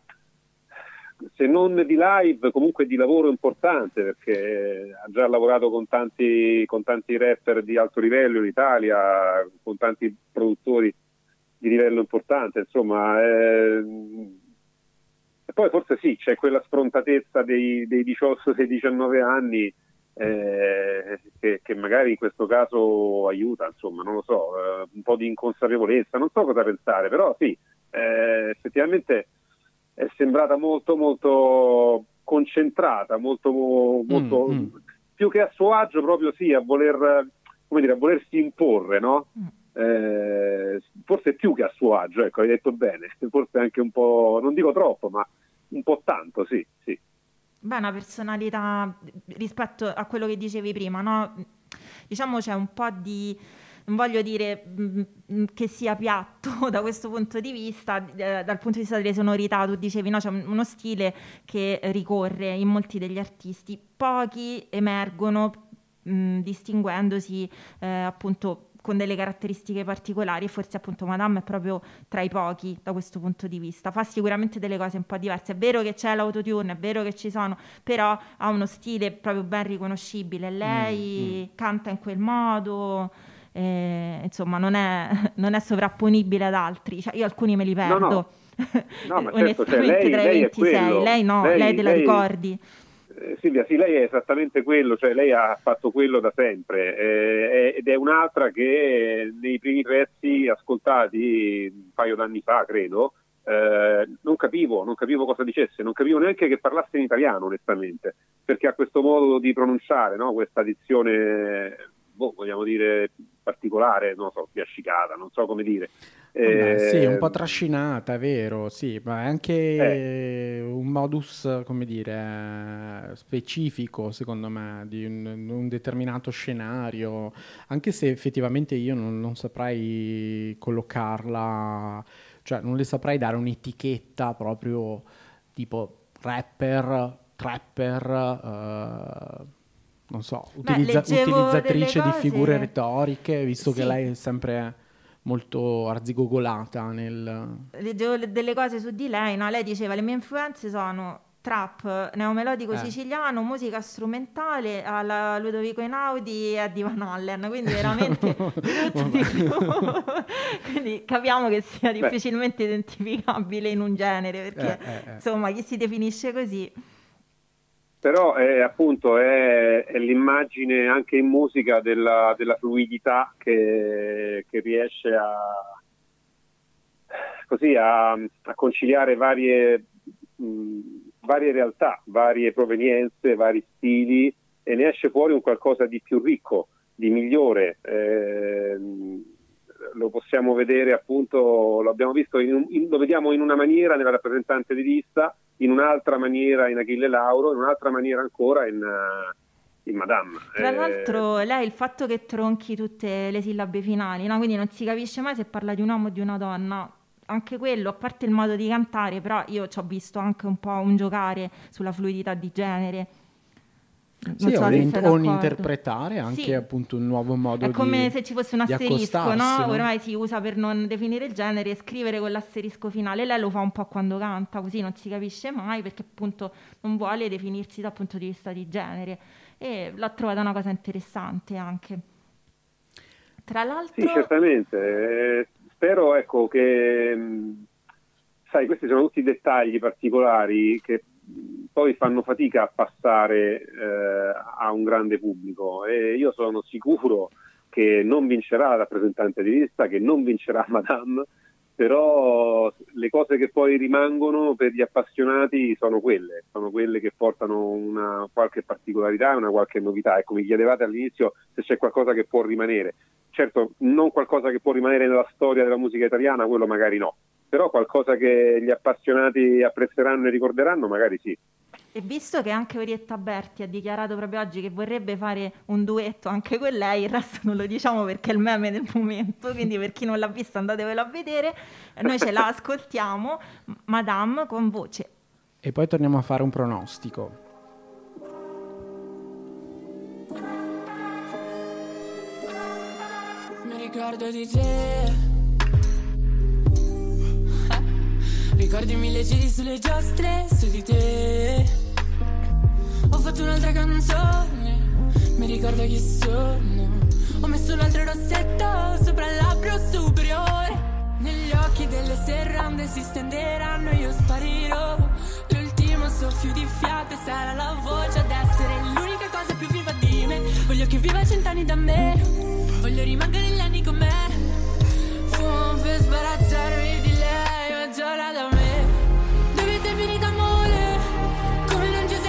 se non di live, comunque di lavoro importante, perché ha già lavorato con tanti, con tanti rapper di alto livello in Italia, con tanti produttori di livello importante, insomma. eh, E poi forse sì, c'è quella sfrontatezza dei, dei diciotto sei diciannove anni eh, che, che magari in questo caso aiuta, insomma, non lo so, eh, un po' di inconsapevolezza, non so cosa pensare, però sì, eh, effettivamente è sembrata molto molto concentrata, molto, molto Mm, mm. più che a suo agio proprio sì, a voler, come dire, a volersi imporre, no? Eh, forse più che a suo agio, ecco, hai detto bene, forse anche un po', non dico troppo, ma un po' tanto, sì, sì. Beh, una personalità rispetto a quello che dicevi prima, no? Diciamo c'è un po' di, non voglio dire mh, che sia piatto da questo punto di vista, eh, dal punto di vista delle sonorità, tu dicevi, no, c'è uno stile che ricorre in molti degli artisti, pochi emergono mh, distinguendosi eh, appunto con delle caratteristiche particolari, e forse appunto Madame è proprio tra i pochi da questo punto di vista. Fa sicuramente delle cose un po' diverse, è vero che c'è l'autotune, è vero che ci sono, però ha uno stile proprio ben riconoscibile, lei mm, mm. canta in quel modo, eh, insomma non è, non è sovrapponibile ad altri, cioè, io alcuni me li perdo, no, no. No, ma certo, onestamente, cioè, lei, tra i lei ventisei, lei no, lei, lei te la lei... ricordi? Silvia, sì, lei è esattamente quello, cioè lei ha fatto quello da sempre eh, ed è un'altra che nei primi pezzi ascoltati un paio d'anni fa, credo, eh, non capivo, non capivo cosa dicesse, non capivo neanche che parlasse in italiano, onestamente, perché ha questo modo di pronunciare, no? Questa dizione, boh, vogliamo dire, particolare, non so, piascicata, non so come dire. Vabbè, Eh, sì, un po' trascinata, è vero, sì, ma è anche eh. un modus, come dire, specifico, secondo me, di un, un determinato scenario, anche se effettivamente io non, non saprei collocarla, cioè non le saprei dare un'etichetta proprio tipo rapper, trapper, uh, non so, utilizza- Beh, utilizzatrice di cose... figure retoriche, visto sì. che lei è sempre molto arzigogolata nel... Leggevo delle cose su di lei, no? Lei diceva le mie influenze sono trap, neomelodico Eh. siciliano, musica strumentale alla Ludovico Einaudi e a Di Van Allen, quindi veramente tutto di più. Quindi capiamo che sia difficilmente Beh. identificabile in un genere, perché eh, eh, eh. insomma chi si definisce così... Però è appunto è, è l'immagine anche in musica della, della fluidità che, che riesce a così a, a conciliare varie, mh, varie realtà, varie provenienze, vari stili, e ne esce fuori un qualcosa di più ricco, di migliore. Eh, lo possiamo vedere appunto, lo abbiamo visto, in, in, lo vediamo in una maniera nella rappresentante di lista, in un'altra maniera in Achille Lauro, in un'altra maniera ancora in, uh, in Madame. Tra eh... l'altro lei il fatto che tronchi tutte le sillabe finali, no? Quindi non si capisce mai se parla di un uomo o di una donna, anche quello, a parte il modo di cantare, però io ci ho visto anche un po' un giocare sulla fluidità di genere. Non sì, so o, se in, sei o d'accordo. interpretare anche sì. appunto un nuovo modo di... È come di, se ci fosse un asterisco, no? no? Ormai si usa per non definire il genere, scrivere con l'asterisco finale. Lei lo fa un po' quando canta, così non si capisce mai, perché appunto non vuole definirsi dal punto di vista di genere. E l'ho trovata una cosa interessante anche. Tra l'altro... Sì, certamente. Eh, spero, ecco, che... Sai, questi sono tutti dettagli particolari che poi fanno fatica a passare eh, a un grande pubblico, e io sono sicuro che non vincerà la rappresentante di lista, che non vincerà Madame, però le cose che poi rimangono per gli appassionati sono quelle, sono quelle che portano una qualche particolarità e una qualche novità. Ecco, mi chiedevate all'inizio se c'è qualcosa che può rimanere. Certo, non qualcosa che può rimanere nella storia della musica italiana, quello magari no, però qualcosa che gli appassionati apprezzeranno e ricorderanno magari sì. E visto che anche Orietta Berti ha dichiarato proprio oggi che vorrebbe fare un duetto anche con lei, il resto non lo diciamo perché è il meme del momento, quindi per chi non l'ha vista andatevelo a vedere, noi ce la ascoltiamo, Madame con voce. E poi torniamo a fare un pronostico. Mi ricordo di te, ricordi mille giri sulle giostre su di te. Ho fatto un'altra canzone, mi ricordo chi sono. Ho messo un altro rossetto sopra il labbro superiore. Negli occhi delle serrande si stenderanno e io sparirò. L'ultimo soffio di fiato sarà la voce ad essere l'unica cosa più viva di me. Voglio che viva cent'anni da me, voglio rimanere negli anni con me. Fumo per sbarazzarmi di lei, ma giora da me. Dove sei finita amore? Come non ci sei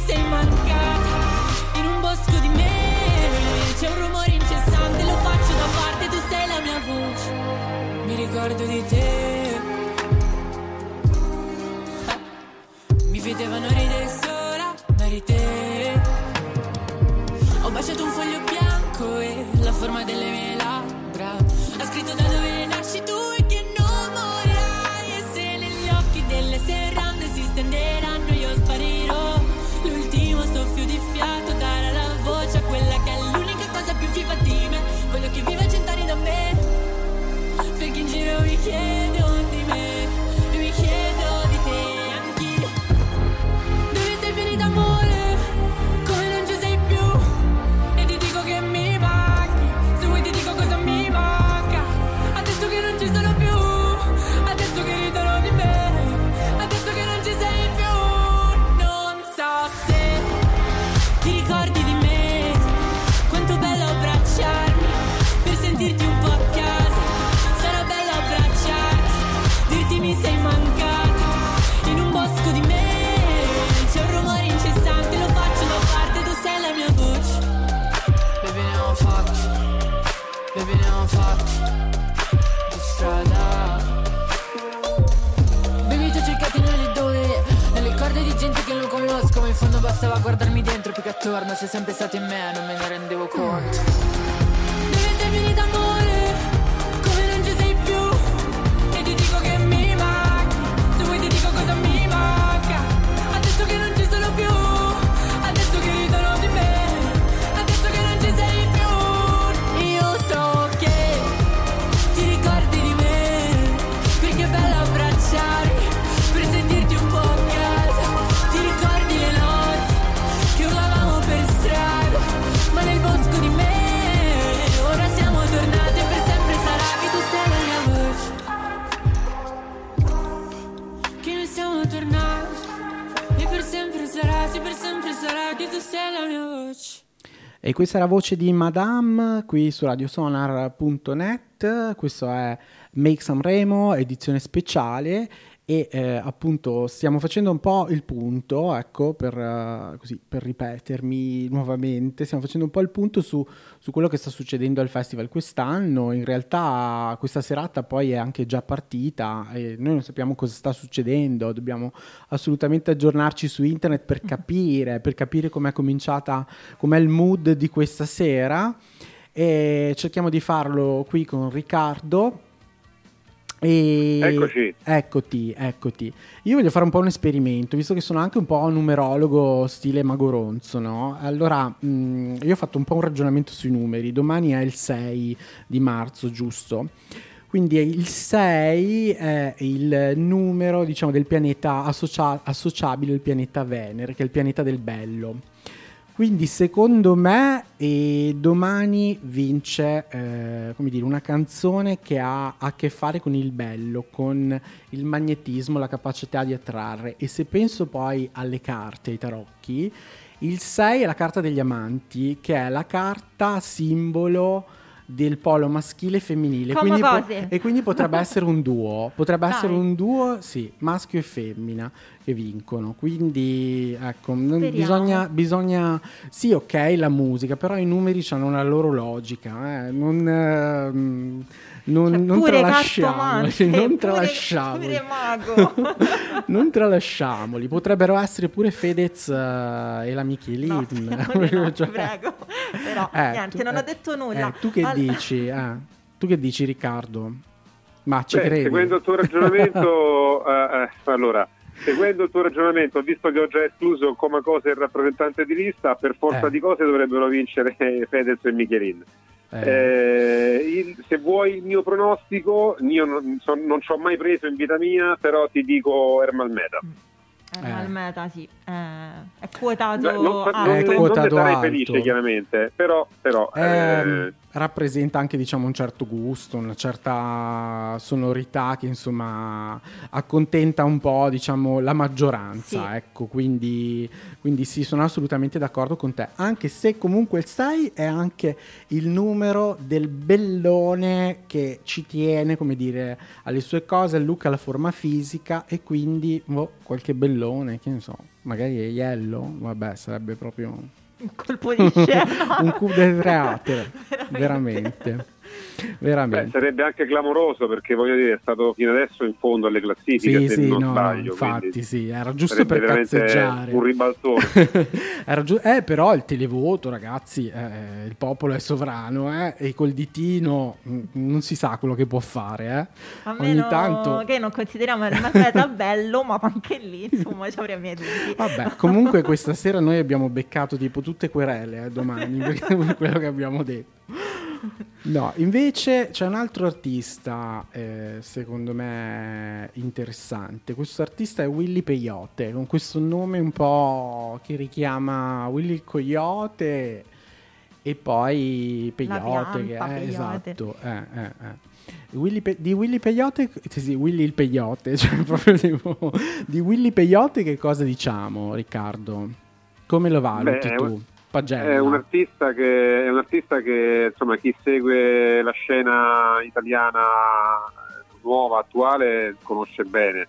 sei mancata in un bosco di me. C'è un rumore incessante, lo faccio da parte, tu sei la mia voce. Mi ricordo di te. Mi vedevano ridere sola, ma eri te. Ho baciato un foglio bianco e la forma delle mie labbra ha scritto da dove nasci tu e che non morirai. E se negli occhi delle serrande si stenderanno io sparirò. L'ultimo soffio di fiato darà la voce a quella che è l'unica cosa più viva di me. Voglio che viva cent'anni da me, perché in giro mi chiedo di me e mi chiedo di te anch'io. Dove sei finita amore? Come non ci sei più? E ti dico che mi manchi, se vuoi ti dico cosa mi manca. Adesso che non ci sono più, adesso che ridono di me, adesso che non ci sei più. Non so se ti ricordi di me, quanto bello abbracciarmi per sentirti un po' a casa. Sarà bello abbracciarti, dirti mi sei mancata in un bosco di me. C'è un rumore incessante, lo faccio da parte, tu sei la mia voce. Baby ne ho fatti, baby ne ho fatti di strada. Baby ti ho cercati nelle dove, nelle corde di gente che non conosco, ma in fondo bastava guardarmi dentro, più che attorno sei sempre stato in me, non me ne rendevo conto. Dove sei finita amore? Come non ci sei più? E ti dico che mi manchi, se vuoi ti dico cosa mi manca. Adesso che non ci sono più, adesso che ridono di me, adesso che non ci sei più. Io so che ti ricordi di me, perché è bello abbracciarmi per sentirti un po' a casa. Ti ricordi le notti che urlavamo per strada, ma nel bosco di me. Ora siamo tornati e per sempre sarà che tu sei la mia voce. Che noi siamo tornati e per sempre sarà, sì per sempre sarà che tu sei la mia voce. E questa è la voce di Madame qui su radiosonar punto net. Questo è Make Sanremo edizione speciale e eh, appunto stiamo facendo un po' il punto, ecco, per, uh, così, per ripetermi nuovamente, stiamo facendo un po' il punto su, su quello che sta succedendo al festival quest'anno. In realtà questa serata poi è anche già partita e noi non sappiamo cosa sta succedendo, dobbiamo assolutamente aggiornarci su internet per capire, per capire com'è cominciata, com'è il mood di questa sera, e cerchiamo di farlo qui con Riccardo. E Eccoci. Eccoti, eccoti. Io voglio fare un po' un esperimento, visto che sono anche un po' numerologo stile Magoronzo, no? Allora, mh, io ho fatto un po' un ragionamento sui numeri. Domani è il sei di marzo, giusto? Quindi il sei è il numero, diciamo, del pianeta associa- associabile al pianeta Venere, che è il pianeta del bello. Quindi secondo me eh, domani vince eh, come dire, una canzone che ha a che fare con il bello, con il magnetismo, la capacità di attrarre. E se penso poi alle carte, ai tarocchi, il sei è la carta degli amanti, che è la carta simbolo del polo maschile e femminile, Come quindi po- cose. e quindi potrebbe essere un duo, potrebbe Dai. essere un duo, sì, maschio e femmina che vincono, quindi ecco, non- Speriamo. bisogna, bisogna, sì, ok, la musica, però i numeri hanno una loro logica, eh, non, ehm, non, Cioè, non pure tralasciamoli, cartomante, non pure- tralasciamoli, pure mago. non tralasciamoli, potrebbero essere pure Fedez eh, e la Michelin. No, signore, no, Cioè- prego. Però Eh, niente, tu- non eh, ho detto nulla. eh, tu che Al- dici? Eh, tu che dici, Riccardo? Ma ci Beh, credi? seguendo il tuo ragionamento, eh, eh, allora, seguendo il tuo ragionamento, visto che ho già escluso come cosa il rappresentante di lista, per forza Eh. di cose dovrebbero vincere Fedez e Michelin. Eh, Eh, il- se vuoi il mio pronostico, io non, so- non ci ho mai preso in vita mia, però ti dico Ermal Meta. Eh, Eh. al meta, sì. Eh, è quotato Beh, non, fa- alto. non È ne- non quotato ne sarei alto. felice chiaramente, però, però ehm, eh, rappresenta anche, diciamo, un certo gusto, una certa sonorità che insomma accontenta un po', diciamo, la maggioranza, Sì. ecco, quindi, quindi sì, sono assolutamente d'accordo con te, anche se comunque il sei è anche il numero del bellone che ci tiene, come dire, alle sue cose, al look, alla forma fisica, e quindi boh, qualche bellone, che ne so, magari è Yellow, vabbè, sarebbe proprio Un colpo di scena. un coup de théâtre, veramente. Veramente. Beh, sarebbe anche clamoroso, perché voglio dire, è stato fino adesso in fondo alle classifiche, Sì, se sì, non no, sbaglio. no, infatti quindi sì, era giusto sarebbe per veramente cazzeggiare. un ribaltone. Era giu- eh, però il televoto, ragazzi, eh, il popolo è sovrano, eh, e col ditino mh, non si sa quello che può fare, eh. A Ogni meno tanto... che non consideriamo il atleta bello, ma anche lì, insomma, ci avrei miei dubbi. Vabbè, comunque questa sera noi abbiamo beccato tipo tutte querele, eh, domani, perché quello che abbiamo detto. No, invece c'è un altro artista, eh, secondo me interessante. Questo artista è Willy Peyote, con questo nome un po' che richiama Willy il Coyote e poi Peyote, pianta, che è Peyote. esatto. Eh, eh, eh. Willy Pe- di Willy Peyote, sì, sì, Willy il Peyote, cioè proprio tipo, di Willy Peyote che cosa diciamo, Riccardo? Come lo valuti Beh, tu? Pagella. È un artista che, è un artista che insomma, chi segue la scena italiana nuova, attuale, conosce bene.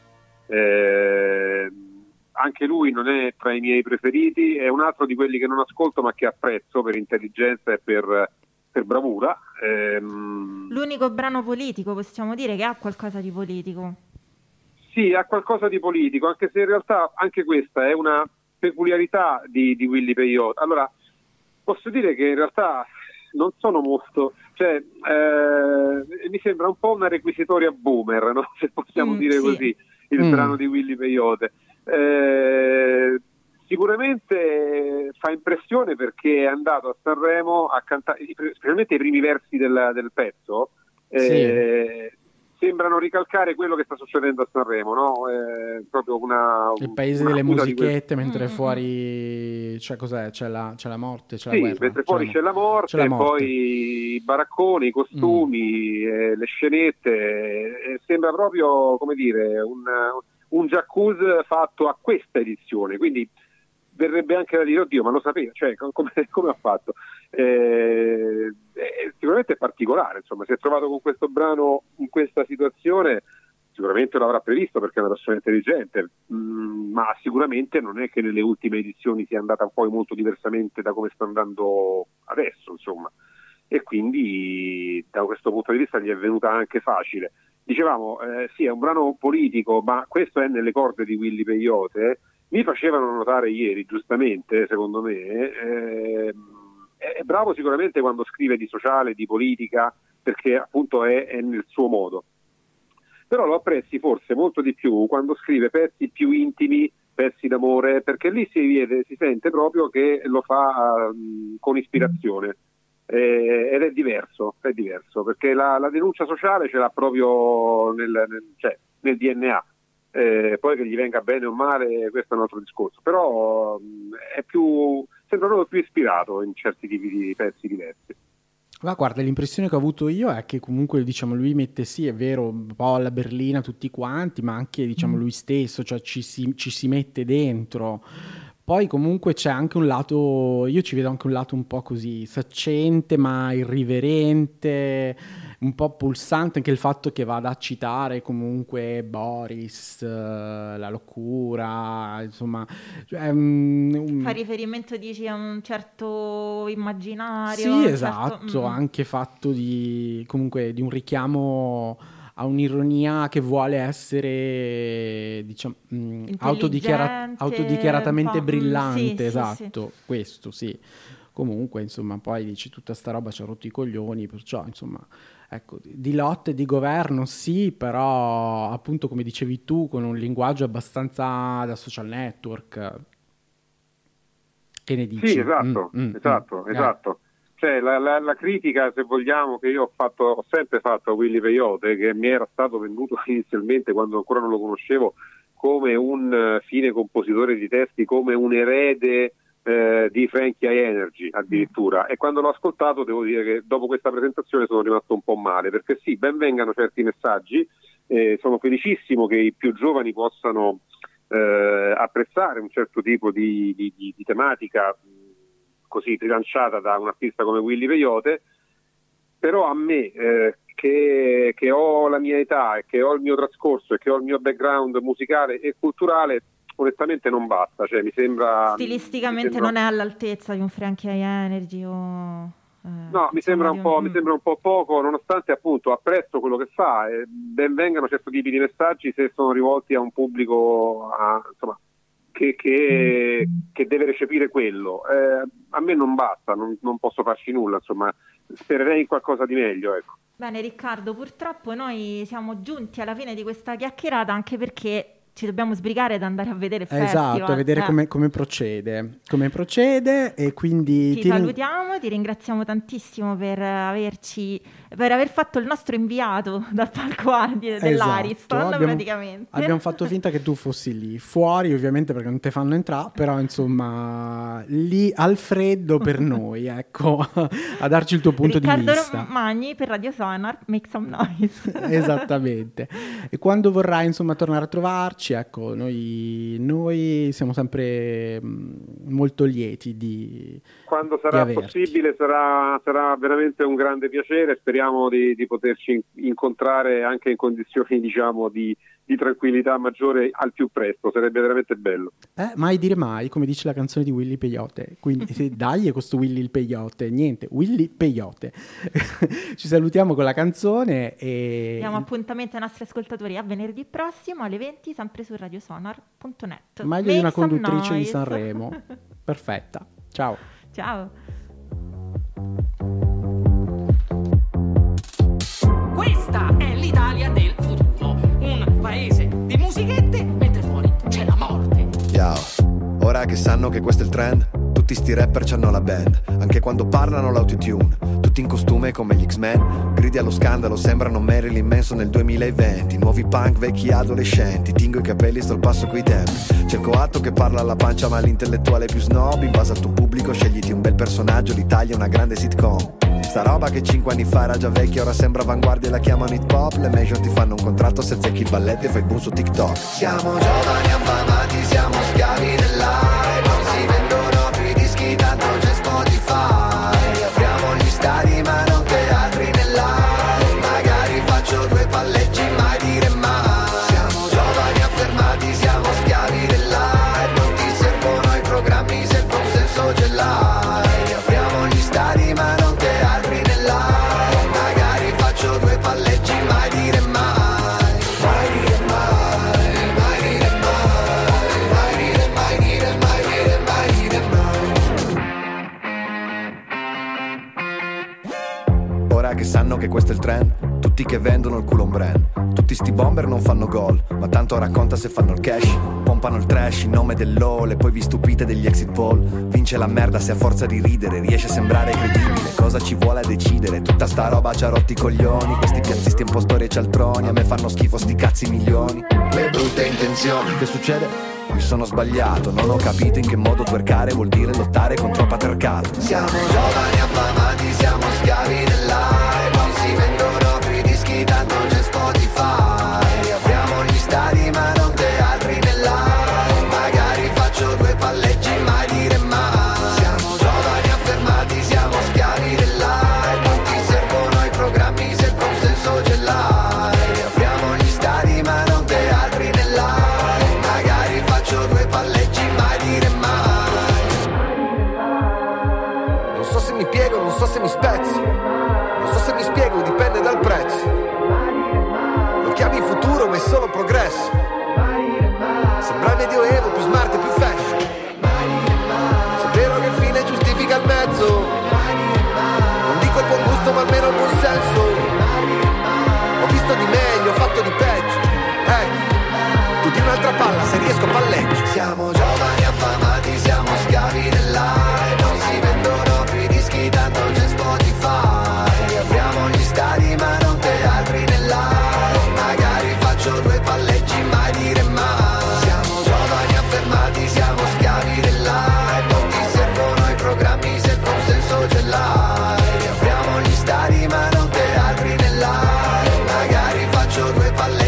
Eh, anche lui non è tra i miei preferiti, è un altro di quelli che non ascolto ma che apprezzo per intelligenza e per, per bravura. Eh, L'unico brano politico, possiamo dire, che ha qualcosa di politico. Sì, ha qualcosa di politico, anche se in realtà anche questa è una peculiarità di, di Willy Peyote. Allora, posso dire che in realtà non sono molto, cioè eh, mi sembra un po' una requisitoria boomer, no? Se possiamo Mm, dire sì. così, il Mm. brano di Willy Peyote. Eh, sicuramente fa impressione perché è andato a Sanremo a cantare, specialmente i primi versi del, del pezzo, eh, sembrano ricalcare quello che sta succedendo a Sanremo, no? Eh, proprio una Il paese una delle accusa di quel- musichette, mentre Mm, mm, fuori c'è cos'è? C'è la, c'è la morte, c'è Sì, la guerra. mentre fuori C'è c'è la morte, c'è la morte. poi i baracconi, i costumi, eh, le scenette, eh, sembra proprio, come dire, un, un jacuzzi fatto a questa edizione, quindi verrebbe anche da dire, oddio, ma lo sapeva, cioè, com- come, come ha fatto? Eh, eh, sicuramente è particolare, insomma, si è trovato con questo brano in questa situazione, sicuramente lo avrà previsto perché è una persona intelligente, mm, ma sicuramente non è che nelle ultime edizioni sia andata poi molto diversamente da come sta andando adesso, insomma, e quindi da questo punto di vista gli è venuta anche facile. Dicevamo, eh, sì, è un brano politico, ma questo è nelle corde di Willy Peyote. Mi facevano notare ieri, giustamente, secondo me, eh, è bravo sicuramente quando scrive di sociale, di politica, perché appunto è, è nel suo modo. Però lo apprezzi forse molto di più quando scrive pezzi più intimi, pezzi d'amore, perché lì si vede, si sente proprio che lo fa um, con ispirazione. Eh, ed è diverso, è diverso, perché la, la denuncia sociale ce l'ha proprio nel, nel, cioè, nel D N A. Eh, poi che gli venga bene o male, questo è un altro discorso, però mh, è più, sembra proprio più ispirato in certi tipi di pezzi diversi. Ma guarda, l'impressione che ho avuto io è che comunque, diciamo, lui mette, sì, è vero, un po' alla berlina tutti quanti, ma anche, diciamo, lui stesso, cioè ci si, ci si mette dentro. Poi comunque c'è anche un lato, io ci vedo anche un lato un po' così saccente ma irriverente, un po' pulsante, anche il fatto che vada a citare comunque Boris, eh, la locura, insomma, cioè, um, Fa riferimento, dici, a un certo immaginario. sì, un esatto, certo... mm. anche fatto di comunque di un richiamo a un'ironia che vuole essere, diciamo, mh, autodichiara- Intelligente, autodichiaratamente un po', mm, brillante, sì, sì, esatto, questo sì. Comunque, insomma, poi dici tutta sta roba ci ha rotto i coglioni, perciò, insomma, ecco, di lotte di governo sì, però appunto come dicevi tu, con un linguaggio abbastanza da social network. Che ne dici? Sì, esatto, Mm, mm, esatto, mm. esatto. Cioè la, la, la critica, se vogliamo, che io ho fatto, ho sempre fatto a Willy Peyote, che mi era stato venduto inizialmente quando ancora non lo conoscevo come un uh, fine compositore di testi, come un erede eh, di Frankie High Energy addirittura, e quando l'ho ascoltato devo dire che dopo questa presentazione sono rimasto un po' male, perché sì, ben vengano certi messaggi, eh, sono felicissimo che i più giovani possano eh, apprezzare un certo tipo di, di, di, di tematica così rilanciata da un artista come Willy Peyote, però a me eh, che, che ho la mia età e che ho il mio trascorso e che ho il mio background musicale e culturale, onestamente non basta, cioè mi sembra stilisticamente mi sembra... non è all'altezza di un Frankie High Energy o eh, no, mi sembra un po' un... mi sembra un po' poco, nonostante appunto apprezzo quello che fa e ben vengano certi tipi di messaggi se sono rivolti a un pubblico a, insomma che, che, che deve recepire quello. Eh, a me non basta, non, non posso farci nulla, insomma spererei in qualcosa di meglio, ecco. Bene Riccardo, purtroppo noi siamo giunti alla fine di questa chiacchierata, anche perché ci dobbiamo sbrigare ad andare a vedere il festival. Esatto, a vedere eh. come, come procede, come procede e quindi ti, ti salutiamo, ring- ti ringraziamo tantissimo per averci, per aver fatto il nostro inviato dal palco Adi dell'Ariston, esatto. abbiamo, praticamente. Abbiamo fatto finta che tu fossi lì, fuori ovviamente perché non te fanno entrare, però insomma lì al freddo per noi, ecco, a darci il tuo punto Riccardo di vista. Riccardo Magni per Radio Sonar, make some noise. Esattamente. E quando vorrai insomma tornare a trovarci, ecco, noi, noi siamo sempre mh, molto lieti di quando sarà di possibile sarà, sarà veramente un grande piacere, speriamo di, di poterci incontrare anche in condizioni diciamo di, di tranquillità maggiore al più presto, sarebbe veramente bello. Eh, mai dire mai, come dice la canzone di Willy Peyote, quindi se dai è questo Willy il Peyote, niente, Willy Peyote. Ci salutiamo con la canzone e diamo appuntamento ai nostri ascoltatori a venerdì prossimo alle venti, sempre su radiosonar punto net. Meglio Make di una some conduttrice noise. di Sanremo. Perfetta. Ciao. Ciao. Questa è l'Italia del futuro, un paese di musichette mentre fuori c'è la morte. Ciao, ora che sanno che questo è il trend, tutti sti rapper c'hanno la band, anche quando parlano l'autotune, tutti in costume come gli X-Men, gridi allo scandalo, sembrano Marilyn Manson nel duemilaventi, nuovi punk, vecchi adolescenti, tingo i capelli, sto al passo coi tempi, cerco atto che parla alla pancia ma l'intellettuale più snob, in base al tuo pubblico scegliti un bel personaggio, l'Italia è una grande sitcom. Sta roba che cinque anni fa era già vecchia, ora sembra avanguardia e la chiamano hip hop. Le major ti fanno un contratto se zecchi il balletto e fai il boom su TikTok. Siamo giovani affamati, siamo schiavi dell'hype, non si vendono più i dischi, tanto c'è Spotify. Apriamo gli stadi ma non teatri nell'aria, magari faccio due palleggi, mai dire mai. Siamo giovani affermati, siamo schiavi dell'hype, non ti servono i programmi se il consenso ce l'hai. Apriamo gli stadi ma non teatri nell'aria, magari faccio due palleggi, mai dire mai. Mai dire mai, mai dire mai, mai dire mai dire mai dire mai dire mai. Ora che sanno che questo è il trend, tutti che vendono il culo un brand, tutti sti bomber non fanno gol, ma tanto racconta se fanno il cash, pompano il trash in nome dell'O L e poi vi stupite degli exit poll. Vince la merda se a forza di ridere riesce a sembrare credibile, cosa ci vuole a decidere, tutta sta roba ci ha rotti i coglioni, questi piazzisti impostori e cialtroni, a me fanno schifo sti cazzi milioni, le brutte intenzioni. Che succede? Mi sono sbagliato, non ho capito in che modo twerkare vuol dire lottare contro il patriarcato. Siamo giovani affamati, siamo schiavi dell'hype, non si vendono più i dischi, tanto c'è Spotify. Apriamo gli stadi ma non teatri nell'aria, magari faccio due palleggi, mai dire mai. Siamo giovani affermati, siamo schiavi dell'hype, non ti servono i programmi se il consenso ce l'hai. Apriamo gli stadi ma non teatri nell'aria, magari faccio due palleggi, mai dire mai. Non so se mi piego, non so se mi spezzo, non so se mi spiego, dipende dal prezzo. Lo chiami futuro ma è solo progresso, sembra il medioevo, più smart e più fashion. Se è vero che il fine giustifica il mezzo, non dico il buon gusto ma almeno il buon senso. Ho visto di meglio, ho fatto di peggio, ecco, tu di un'altra palla, se riesco palleggio. Siamo giovani affamati, siamo schiavi dell'hype, non si vendono più i dischi, tanto c'è Spotify. Apriamo gli stadi ma non teatri nell'aria, magari faccio due palleggi, mai dire mai. Siamo giovani affermati, siamo schiavi dell'hype, non ti serve mangio due palle